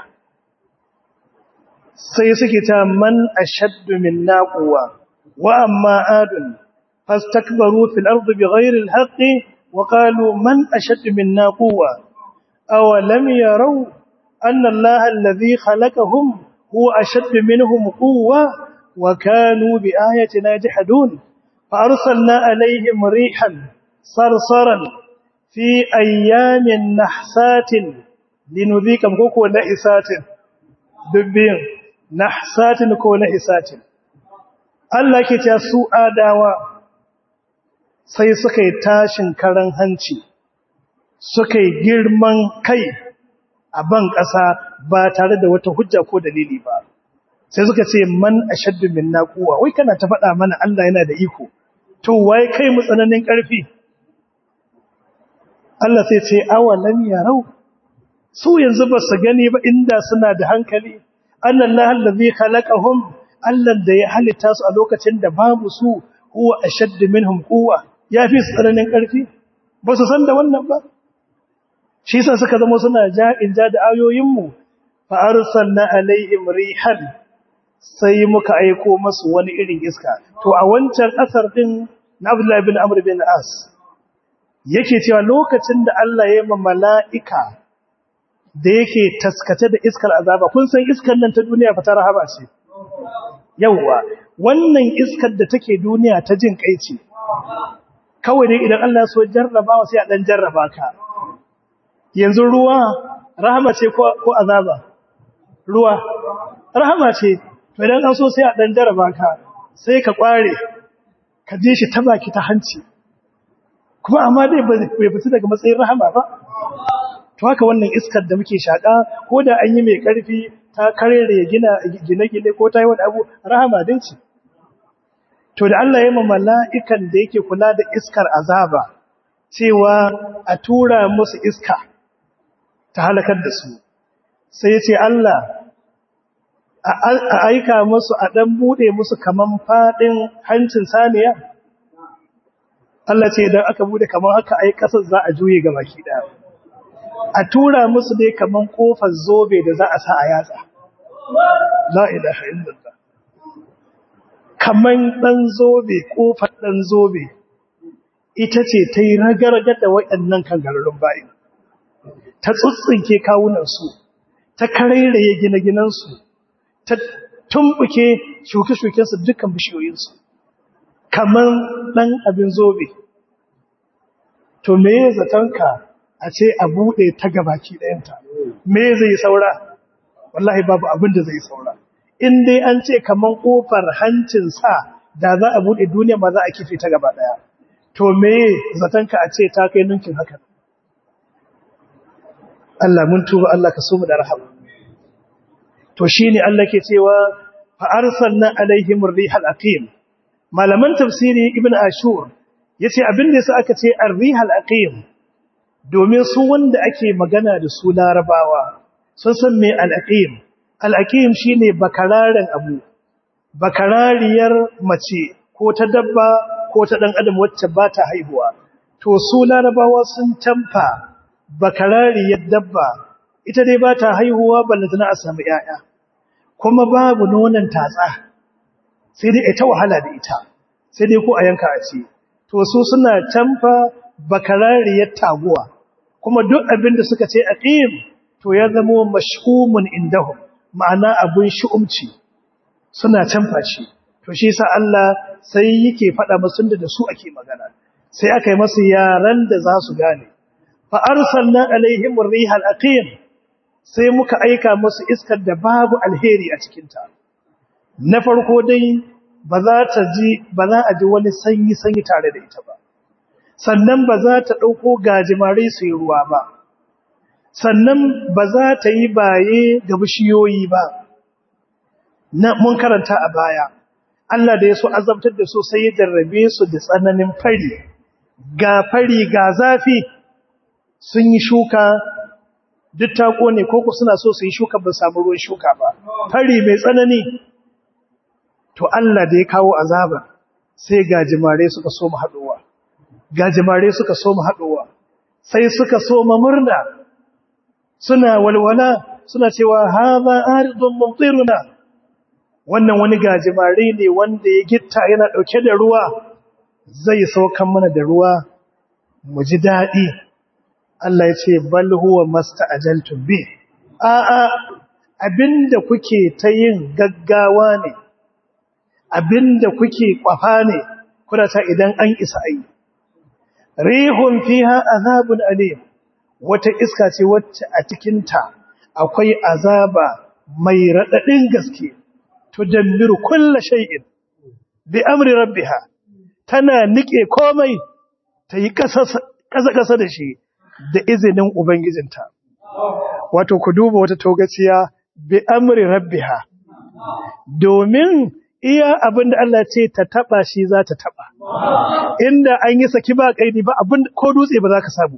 sai suke ta man ashaddu minna quwwa wa amma adun fastakbaru fil ardi bighayri alhaqqi wa qalu man ashaddu minna quwwa aw lam yaraw anna allaha alladhi khalaqahum huwa ashaddu minhum quwwa wa kanu bi ayatina yahdun fa arsalna alayhim rihan sarsaran fi ayyamin nahsatin linudhikam koko nahisatin dubbin nahsatin ko nahisatin Allah ke cewa su adawa sai suka yi tashin karan hanci suka yi girman kai a ban ƙasa ba tare da wata hujja ko dalili ba sai suka ce man ashaddu minna quwwa wai kana ta faɗa mana Allah yana da iko to wai kai mu tsananin ƙarfi Allah sai ce awalam yarau su yanzu ba su gani ba inda suna da hankali annallahi allazi khalaqahum Allah da ya halitta su a lokacin da babu su huwa ashaddu minhum quwwa yafi tsananin ƙarfi ba su san da wannan ba shi yasa suka zama suna ja'in ja da ayoyin mu fa arsalna alaihim rihan sai muka aiko masu wani irin iska to a wancan asar din na Abdullah bin Amr bin As yake cewa lokacin da Allah ya yi mala'ika da yake taskace da iskar azaba kun san iskar nan ta duniya fa ta rahama ce yawa wannan iskar da take duniya ta jin kai ce kawai dai idan Allah ya so jarrabawa sai a dan jarraba ka yanzu ruwa rahama ce ko ko azaba ruwa rahama ce to idan an so sai a dan jarraba ka sai ka kware ka je shi ta baki ta hanci kuma amma dai bai fita daga matsayin rahama ba to haka wannan iskar da muke shaka ko da an yi mai karfi ta karere gina gine-gine ko ta yi wani abu rahama din ce to da Allah ya yi mala'ikan da yake kula da iskar azaba cewa a tura musu iska ta halakar da su sai ya ce Allah a aika musu a dan bude musu kaman fadin hancin saniya Allah ce idan aka bude kaman haka ai kasar za a juye ga baki daya a tura musu dai kaman kofar zobe da za a sa a yatsa la ilaha illallah kaman dan zobe kofar dan zobe ita ce ta yi ragarga da waɗannan kangararrun bayin ta tsutsinke kawunan su ta karairaye gine-ginen su ta tumbuke shuke-shuken su dukkan bishiyoyin su kaman dan abin zobe to me zatanka a ce a buɗe ta gabaki ɗayanta me zai saura wallahi babu abin da zai saura in dai an ce kaman kofar hancin sa da za a buɗe duniya ma za a kife ta gaba ɗaya to me zatanka a ce ta kai ninkin haka Allah mun tuba Allah ka so mu da rahama to shine Allah ke cewa fa arsalna alaihim ar-rihal aqim malaman tafsiri ibn ashur yace abin da yasa aka ce ar-rihal aqim domin su wanda ake magana da su larabawa sun san me al-aqim al-aqim shine bakararen abu bakarariyar mace ko ta dabba ko ta dan adam wacce ba ta haihuwa to su larabawa sun tamfa bakarariyar dabba ita dai ba ta haihuwa ballantana a samu yaya kuma babu nonon tatsa sai dai ita wahala da ita sai dai ko a yanka a ci to su suna tamfa bakarariyar taguwa kuma duk abin da suka ce aqim to ya zama mash'umun indahum ma'ana abun shu'umci suna tamfa shi to shi yasa Allah sai yake faɗa musu da su ake magana sai aka yi masu yaran da za su gane fa arsalna alaihim ar-rihal aqim sai muka aika musu iskar da babu alheri a cikin ta na farko dai ba za ta ji ba za a ji wani sanyi sanyi tare da ita ba sannan ba za ta dauko gajimare su yi ruwa ba sannan ba za ta yi baye ga bishiyoyi ba na mun karanta a baya Allah da ya so azabtar da su sai ya jarrabe su da tsananin fari ga fari ga zafi sun yi shuka duk ta kone koko suna so su yi shuka ba samu ruwan shuka ba fari mai tsanani to Allah da ya kawo azaba sai gajimare suka so mu haduwa gajimare suka so mu haduwa sai suka so mu murna suna walwala suna cewa hadha aridun mumtiruna wannan wani gajimare ne wanda ya gitta yana dauke da ruwa zai saukan mana da ruwa mu ji dadi Allah ya ce bal huwa masta'ajaltum bi a a abinda kuke ta yin gaggawa ne abinda kuke kwafa ne kuna ta idan an isa ai rihun fiha azabun alim wata iska ce wacce a cikin ta akwai azaba mai radadin gaske tudammiru kullu shay'in bi amri rabbiha tana nike komai tayi kasa kasa kasa da shi da izinin ubangijinta wato ku duba wata togaciya bi amri rabbiha domin iya abinda Allah ce ta taba shi za ta taba inda an yi saki ba kaidi ba abin ko dutse ba za ka samu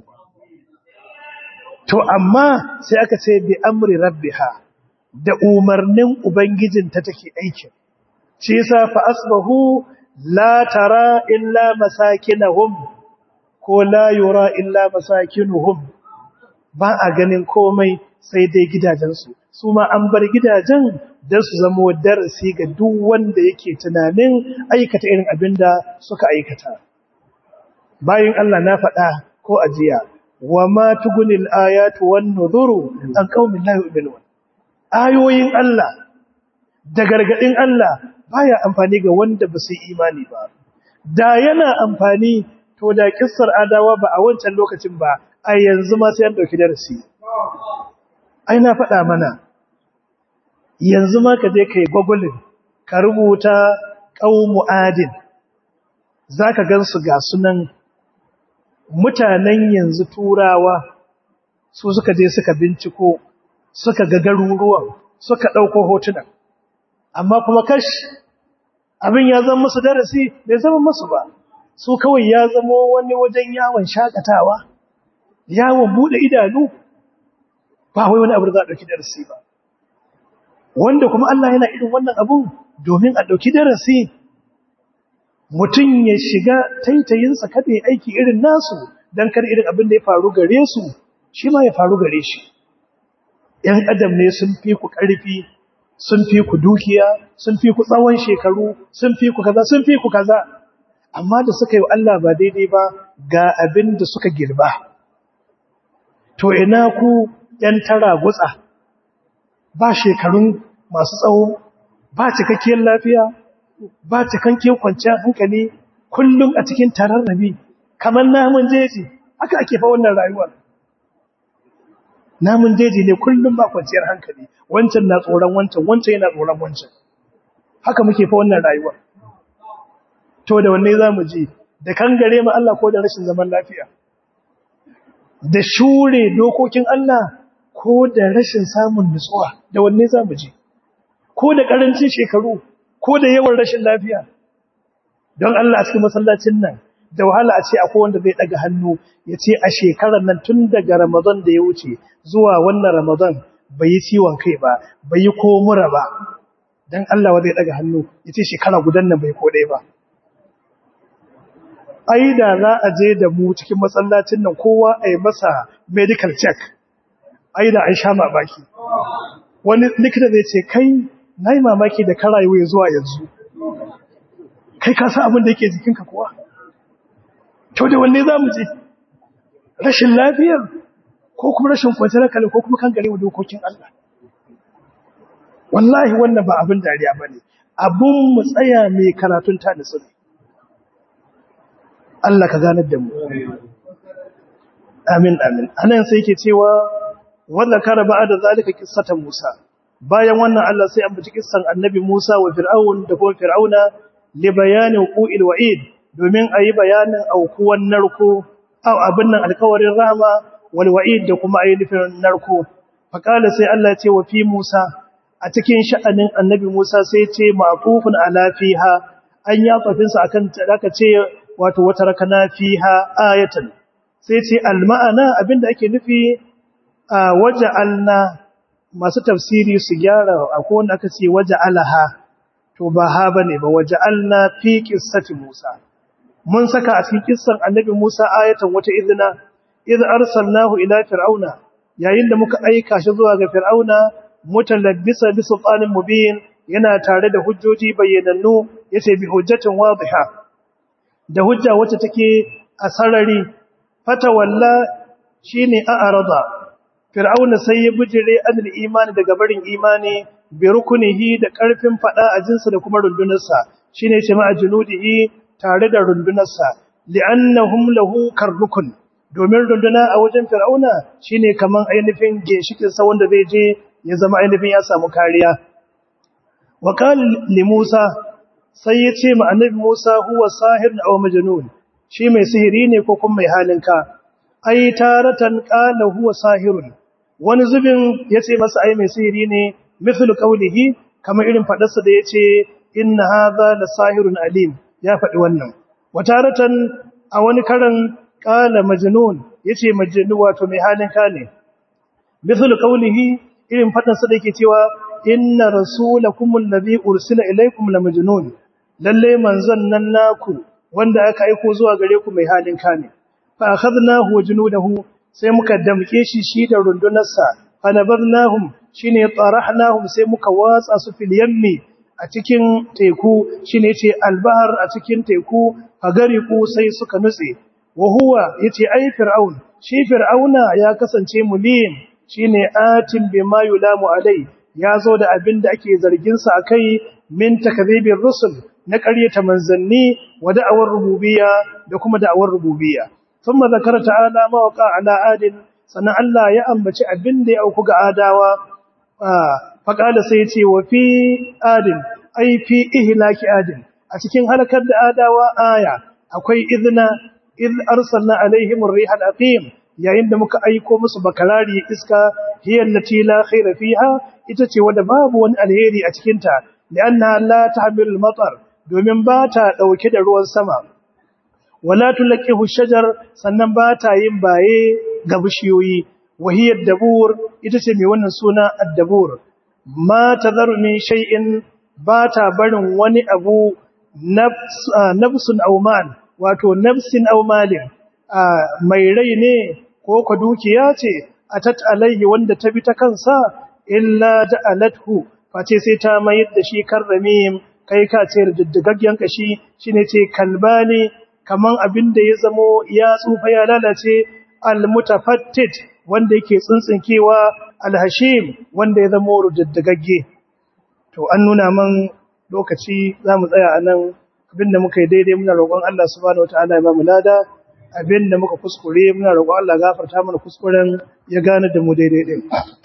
to amma sai aka ce bi amri rabbiha da umarnin ubangijinta take aikin shi yasa fa asbahu la tara illa masakinahum ko la yura illa masakinuhum ba a ganin komai sai dai gidajensu su ma an bar gidajen don su zama darasi ga duk wanda yake tunanin aikata irin abin da suka aikata bayan Allah na faɗa ko ajiya wa ma tugunil ayatu wan nuzuru an qaumin la yu'minun ayoyin Allah da gargadin Allah baya amfani ga wanda ba su imani ba da yana amfani to da kissar adawa ba a wancan lokacin ba a yanzu ma sai an dauki darasi ai na faɗa mana yanzu ma ka je kai googling ka rubuta qaumu adin zaka gansu ga sunan mutanen yanzu turawa su suka je suka binciko suka ga garuruwan suka dauko hotuna amma kuma kash abin ya zama musu darasi bai zama musu ba su kawai ya zama wani wajen yawon shakatawa yawon bude idanu ba wai wani abu da za a dauki darasi ba wanda kuma Allah yana irin wannan abun domin a dauki darasi mutum ya shiga taitayinsa kada ya aiki irin nasu dan kar irin abin da ya faru gare su shi ma ya faru gare shi ‘yan adam ne sun fi ku ƙarfi sun fi ku dukiya sun fi ku tsawon shekaru sun fi ku kaza sun fi ku kaza amma da suka yi Allah ba daidai ba ga abin da suka girba to ina ku ‘yan tara gutsa ba shekarun masu tsawo ba cikakkiyar lafiya ba cikakkiyar kwanciyar hankali kullum a cikin tararrabi kamar namun jeji haka ake fa wannan rayuwar. Namun jeji ne kullum ba kwanciyar hankali, wancan na tsoron wancan, wancan yana tsoron wancan. Haka muke fa wannan rayuwar. To da wanne za mu ji, da kangare mu Allah ko da rashin zaman lafiya? Da shure dokokin Allah ko da rashin samun nutsuwa, da wanne za mu ji? Ko da ƙarancin shekaru, ko da yawan rashin lafiya? Don Allah a cikin masallacin nan, da wahala a ce akwai wanda zai daga hannu ya ce a shekarar nan tun daga Ramadan da ya wuce zuwa wannan Ramadan bai yi ciwon kai ba, bai yi ko mura ba. Don Allah wa zai daga hannu ya ce shekara gudan nan bai ko ɗaya ba. Ai da za a je da mu cikin masallacin nan kowa a yi masa medical check, ai da an sha mamaki. Wani likita zai ce kai na yi mamaki da ka rayuwa zuwa yanzu, kai ka sa abin da yake jikinka kuwa. To da wanne za mu je? Rashin lafiyar ko kuma rashin kwanciyar hankali ko kuma kan gare wa dokokin Allah? Wallahi wannan ba abin dariya ba ne, abin mu tsaya mai karatun ta nutsu ne. Allah ka ganar da mu. Amin amin. Anan sai yake cewa wanda kara ba'a da zalika kissatan Musa. Bayan wannan Allah sai an bi kissan Annabi Musa wa Fir'aun da kuma Fir'auna li bayanin qu'il wa'id, domin ayi bayanin aukuwan narko aw abin nan alkawarin rahama wal wa'id da kuma ayi nufin narko. Faqala sai Allah ce wa fi Musa, a cikin sha'anin Annabi Musa sai ce ma'tufun ala fiha, an ya tsafin sa akan aka ce wato wata rakana fiha ayatan. Sai ce al ma'ana abinda ake nufi waja'alna, masu tafsiri su gyara akwai wanda aka ce waja'alaha, to ba ha bane ba, waja'alna fi qissati Musa. Mun saka a cikin kissan Annabi Musa ayatan wata izina, idh arsalnahu ila fir'auna, yayin da muka aika shi zuwa ga fir'auna, mutalabbisa bi sultanin mubin, yana tare da hujjoji bayyanannu, yace bi hujjatin wadiha, da hujja wacce take a sarari. Fatawalla shine a'rada, fir'auna sai ya bijire anil imani daga barin imani, bi rukunihi da karfin fada a jinsa da kuma rundunarsa, shine ce ma junudihi tare da rundunarsa, li'annahum lahu karrukun, domin runduna a wajen fir'auna shine kaman ainihin ginshikin sa wanda zai je ya zama ainihin ya samu kariya. Wa qala li Musa, sai ya ce ma annabi Musa huwa sahir aw majnun, shi mai sihiri ne ko kuma mai halinka. Ai taratan qala huwa sahirun, wani zubin yace masa ai mai sihiri ne, mithlu qawlihi, kamar irin fadarsa da yace inna hadha la sahirun alim, ya faɗi wannan. Wataratan a wani karan qala majnun, yace majnun wato mai halinka ne. Mithlu qawlihi, irin fadarsa da yake cewa inna rasulakum alladhi ursila ilaykum la majnun, lalle manzon nan naku wanda aka aika zuwa gare ku mai halinka ne. Fa akhadnahu wa junudahu, sai muka damke shi shi da rundunarsa, fa nabadnahum, shine tarahnahum, sai muka watsa su fil yammi, a cikin teku, shine yace albahar, a cikin teku, fagariku sai suka nutse. Wa huwa yace ai fir'aun, shi fir'auna ya kasance mulim, shine atin bima yulamu alai, yazo da abin da ake zargin sa akai min takdhibir rusul, na ƙaryata manzanni wa da'awar rububiyya da kuma da'awar rububiyya. Thumma zakara ta'ala ma waqa ala adin, sannan Allah ya ambaci abin da ya auku ga adawa. Faƙala sai ce wa fi adin, ai fi ihlaki adin, a cikin halakar da adawa aya akwai izina, iz arsalna alaihim ar-riha al-aqim, yayin da muka aiko musu bakarari iska, hiya allati la khayra fiha, ita ce wanda babu wani alheri a cikin ta, li'anna la tahmilu al-matar, domin ba ta dauke da ruwan sama. Wala tulaqihu shajar, sannan ba ta yin baye ga bishiyoyi. Wahiyar dabur, ita ce mai wannan suna ad-dabur. Ma tadharu min shay'in, ba ta barin wani abu, nafsun aw mal, wato nafsin aw malin, mai rai ne ko ko dukiya ce, atat alayhi wanda ta bi ta kansa, illa da'alathu, face sai ta mayar da shi karramim, kai ka ce da diddagaggen kashi, shine ce kalbani, kaman abin da ya zamo ya tsufa ya lalace, al-mutafattit, wanda yake tsuntsunkewa, al-hashim, wanda ya zamo rudaddagagge. To an nuna man lokaci zamu tsaya anan, abinda muka yi daidai muna roƙon Allah subhanahu wataala ya ba mu lada, abin da muka kuskure muna roƙon Allah gafarta mana kuskuren ya gane da mu daidai din.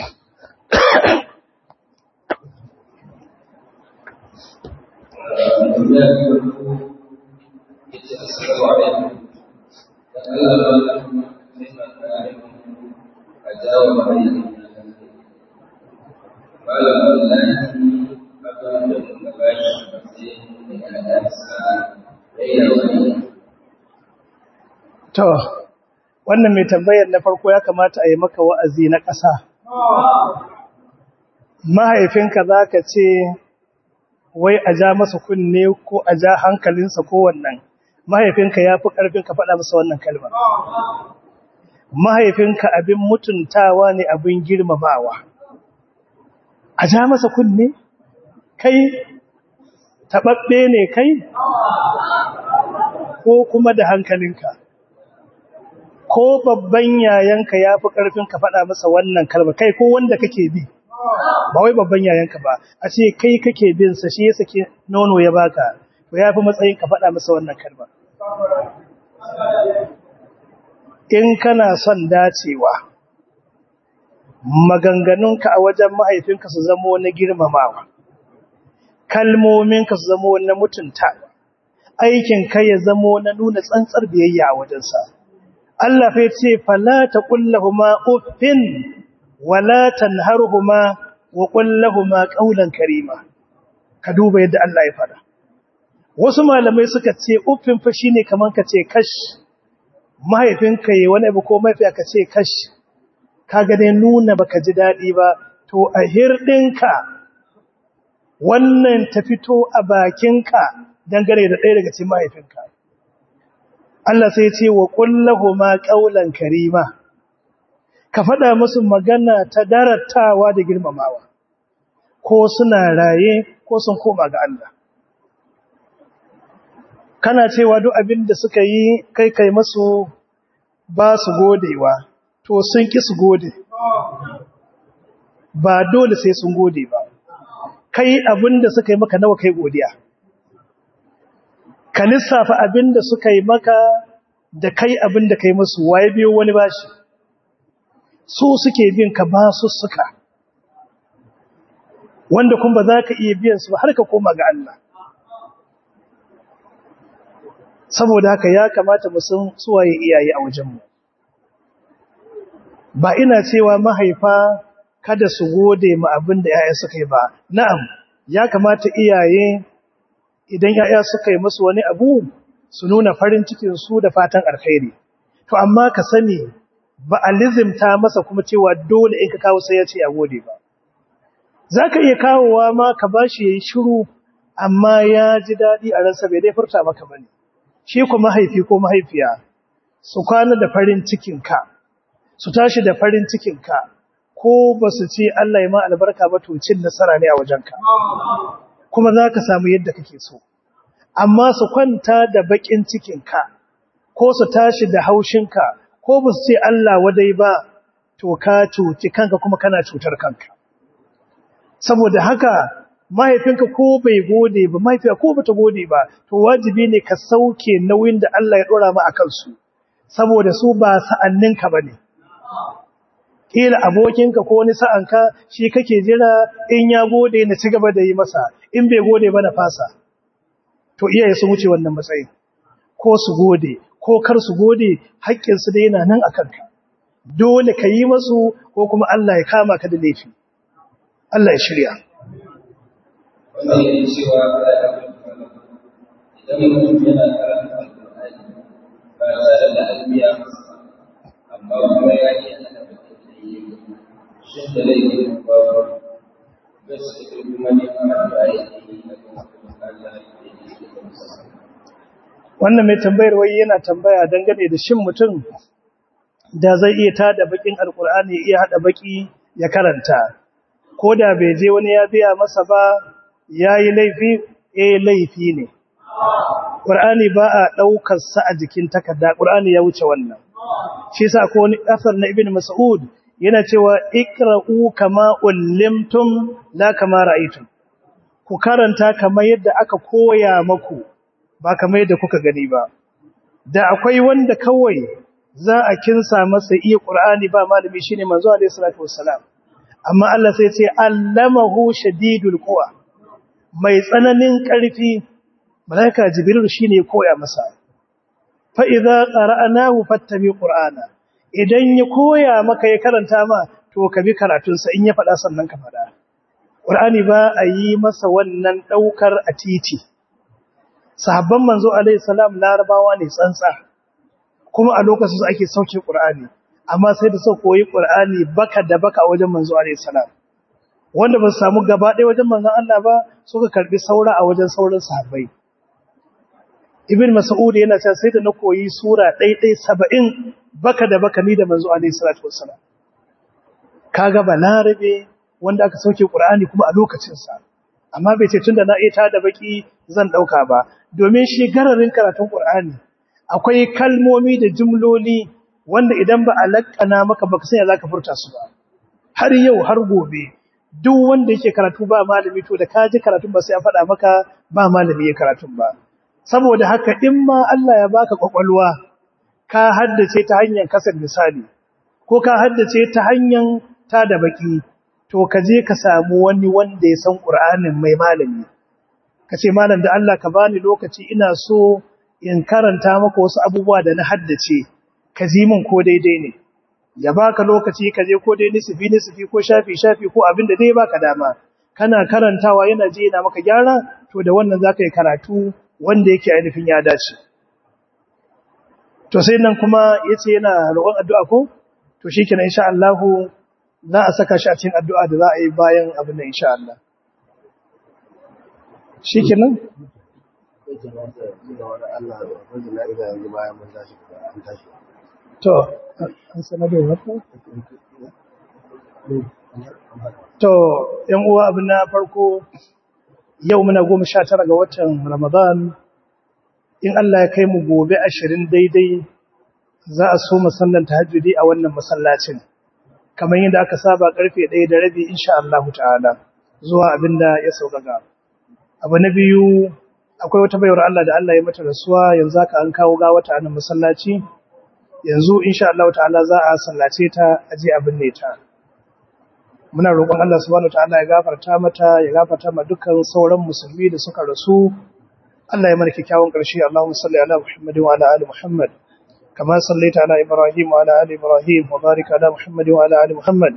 To, wannan mai tambayar na farko ya kamata a yi maka wa'azi na ƙasa. Mahaifinka za ka ce, wai a ja masa kunne ko a ja hankalinsa ko wannan. Mahaifinka ya fi ƙarfin ka faɗa masa wannan kalmar. Mahaifinka abin mutuntawa ne, abin girmamawa. A ja masa kunne? Kai, taɓaɓɓe ne kai? Ko kuma da hankalinka? Ko babban yayanka ya fi ƙarfin ka faɗa masa wannan kalma, kai ko wanda kake bi, ba wai babban yayanka ba, a ce kai kake bin sa shi ya sake nono ya baka, to ya fi matsayin ka faɗa masa wannan kalma. In kana son dacewa, maganganunka a wajen mahaifinka su zama wani girmamawa, kalmominka su zama wani mutunta, aikinka ya zama na nuna tsantsar biyayya a wajensa. Allah fa ce fala taqullahuma uffin wala tanharhuma wa qul lahumu qawlan karima. Ka duba yadda Allah ya fada. Wasu malamai suka ce uffin fa shine kaman ka ce kash. Mahaifinka yayi wani abu ko mafiya ka ce kash. Kaga dai nuna baka ji dadi ba, to a hirdinka wannan ta fito a bakinka dangane da ɗaya daga cikin mahaifinka. Allah sai ce wa kullahuma qawlan karima, ka faɗa musu magana ta darattawa da girmamawa, ko suna raye ko sun koma ga Allah. Kana cewa duk abin da suka yi kai kai musu ba su godewa, to sun ki su gode, ba dole sai sun gode ba. Kai abin da suka yi maka nawa kai godiya. Ka lissafa abin da suka yi maka da kai abin da kai musu, waye biyo wani bashi. Su suke bin ka ba su suka, wanda kuma ba za ka iya biyan su ba har ka koma ga Allah. Saboda haka ya kamata mu san suwaye iyaye a wajenmu. Ba ina cewa mahaifa kada su gode ma abin da 'ya'ya suka yi ba. Na'am, ya kamata iyaye idan ‘ya'ya suka yi musu wani abu su nuna farin cikinsu da fatan alkhairi. To, amma ka sani ba a lizimta masa kuma cewa dole in ka kawo sai ya ce a gode ba. Za ka iya kawowa ma ka ba shi ya yi shiru, amma ya ji daɗi a ransa bai dai furta maka ba ne. Shi ku mahaifi ko mahaifiya su kwana da farin cikinka, su tashi da farin cikinka, ko ba su ce Allah ya ma albarka ba to cin nasara ne a wajenka. Kuma za ka samu yadda kake so, amma su kwanta da baƙin cikinka, ko su tashi da haushinka, ko ba su ce Allah wadai ba, to ka cuci kanka kuma kana cutar kanka. Saboda haka, mahaifinka ko bai gode ba, mahaifiya ko bata gode ba, to wajibi ne ka sauke nauyin da Allah ya ɗora ma a kansu, saboda su ba sa'anninka ba ne. Kila abokinka ko wani sa'anka shi kake jira in ya gode na ci gaba da yi masa, in bai gode ba na fasa. To iyaye sun wuce wannan matsayin, ko su gode, ko kar su gode, haƙƙinsu da yana nan a kanka. Dole ka yi masu ko kuma Allah ya kama ka da laifi. Allah ya shirya. Wannan yana cewa idan mutum yana karanta Al-Qur'ani ba tare da albiya amma kuma ya yi shin da laifin ba gaskiya kuma ne a rayu wannan mai tambayar wai yana tambaya dangane da shin mutum da zai iya tada bakin alkur'ani iya hada baki ya karanta ko da bai je wani ya biya masa ba yayi laifi eh laifi ne. Qur'ani ba a daukar sa a jikin takarda, Qur'ani ya wuce wannan. Shi yasa ko wani asar na Ibn Mas'ud yana cewa ikra'u kama ullimtum la kama ra'aytum. Ku karanta kamar yadda aka koya maku ba kamar yadda kuka gani ba. da akwai wanda kawai za a kinsa masa iya Qur'ani ba malami shine manzo alaihi salatu wassalam amma Allah sai ce allamahu shadidul quwa mai tsananin ƙarfi malaika jibril shine ya koya masa fa idza qara'nahu fattabi qur'ana idan ya koya maka ya karanta ma to ka bi karatun sa in ya faɗa sannan ka faɗa Qur'ani ba a yi masa wannan daukar a titi sahabban manzo alaihi salam larabawa ne tsantsa kuma a lokacin su ake sauke Qur'ani amma sai da suka koyi Qur'ani baka da baka a wajen manzo alaihi salam wanda ba su samu gaba ɗaya wajen manzon Allah ba suka karbi saura a wajen sauran sahabbai Ibn Mas'ud yana cewa sai da na koyi sura ɗaiɗai saba'in baka da baka ni da manzo alaihi salatu wassalam kaga balarabe wanda aka sauke Qur'ani kuma a lokacin sa amma bai ce tunda na iya da baki zan dauka ba domin shi gararin karatun Qur'ani akwai kalmomi da jumloli wanda idan ba a lakana maka baka san ya zaka furta su ba har yau har gobe duk wanda yake karatu ba malami to da kaji karatun ba sai ya faɗa maka ba malami ya karatun ba saboda haka in ma Allah ya baka kwakwalwa ka haddace ta hanyar kasar misali ko ka haddace ta hanyar ta da baki to ka je ka samu wani wanda ya san Qur'anin mai malami ka ce malam da Allah ka bani lokaci ina so in karanta maka wasu abubuwa da na haddace ka ji min ko daidai ne ya baka lokaci ka je ko dai nisfi nisfi ko shafi shafi ko abin da dai baka dama kana karantawa yana je yana maka gyara to da wannan zaka yi karatu wanda yake ainihin ya dace to sai nan kuma yace yana roƙon addu'a ko to shikenan insha Allah za a saka shi a cikin addu'a da za a yi bayan abin nan insha Allah shikenan to an sanar da wata to yan uwa abin na farko yau muna goma sha tara ga watan Ramadan in Allah ya kai mu gobe ashirin daidai za a so musallan tahajjudi a wannan masallacin kamar yadda aka saba karfe ɗaya da rabi insha Allah ta'ala zuwa abinda ya sauƙaƙa abu na biyu akwai wata bayar Allah da Allah ya mata rasuwa yanzu aka an kawo ga wata anan masallaci yanzu insha Allah ta'ala za a sallace ta aje abin ne ta muna roƙon Allah subhanahu wataala ya gafarta mata ya gafarta ma dukkan sauran musulmi da suka rasu Allah ya mana kyakkyawan ƙarshe Allahumma salli ala Muhammad wa ala ali Muhammad kama sallaita ala Ibrahim wa ala ali Ibrahim wa barik ala Muhammad wa ala ali Muhammad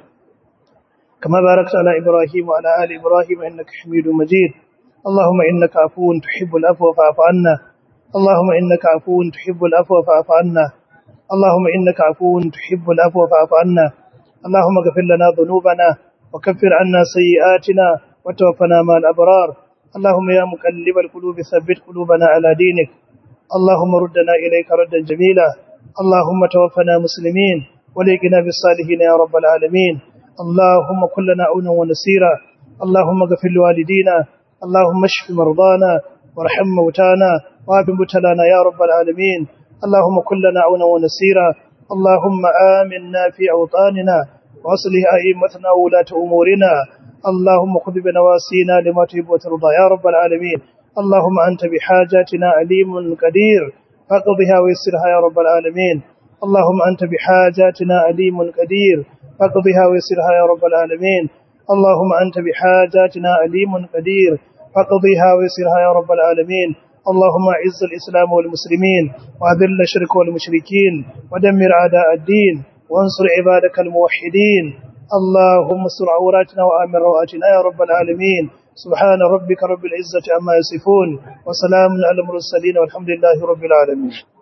kama barakta ala Ibrahim wa ala ali Ibrahim innaka Hamidum Majid اللهم إنك عفو تحب العفو فاعف عنا اللهم إنك عفو تحب العفو فاعف عنا اللهم إنك عفو تحب العفو فاعف عنا اللهم اغفر لنا ذنوبنا وكفر عنا سيئاتنا وتوفنا مع الأبرار اللهم يا مقلب القلوب ثبت قلوبنا على دينك اللهم ردنا إليك ردا جميلا اللهم توفنا مسلمين وليقنا بالصالحين يا رب العالمين اللهم كلنا عونا ونسيرا اللهم اغفر لوالدينا اللهم اشف مرضانا وارحم موتانا وعاف مبتلانا يا رب العالمين اللهم كلنا عونا ونسيرا اللهم آمنا في أوطاننا وأصلح أئمتنا وولاة أمورنا اللهم خذ بنواسينا لما تحب وترضى يا رب العالمين اللهم أنت بحاجاتنا عليم قدير فاقضها ويسرها يا رب العالمين اللهم أنت بحاجاتنا عليم قدير فاقضها ويسرها يا رب العالمين اللهم أنت بحاجاتنا عليم قدير فاقضها ويسرها يا رب العالمين اللهم اعز الإسلام والمسلمين وأذل الشرك والمشركين ودمر أعداء الدين وانصر عبادك الموحدين اللهم استر عوراتنا وآمن رواتنا يا رب العالمين سبحان ربك رب العزة عما يصفون وسلام على المرسلين والحمد لله رب العالمين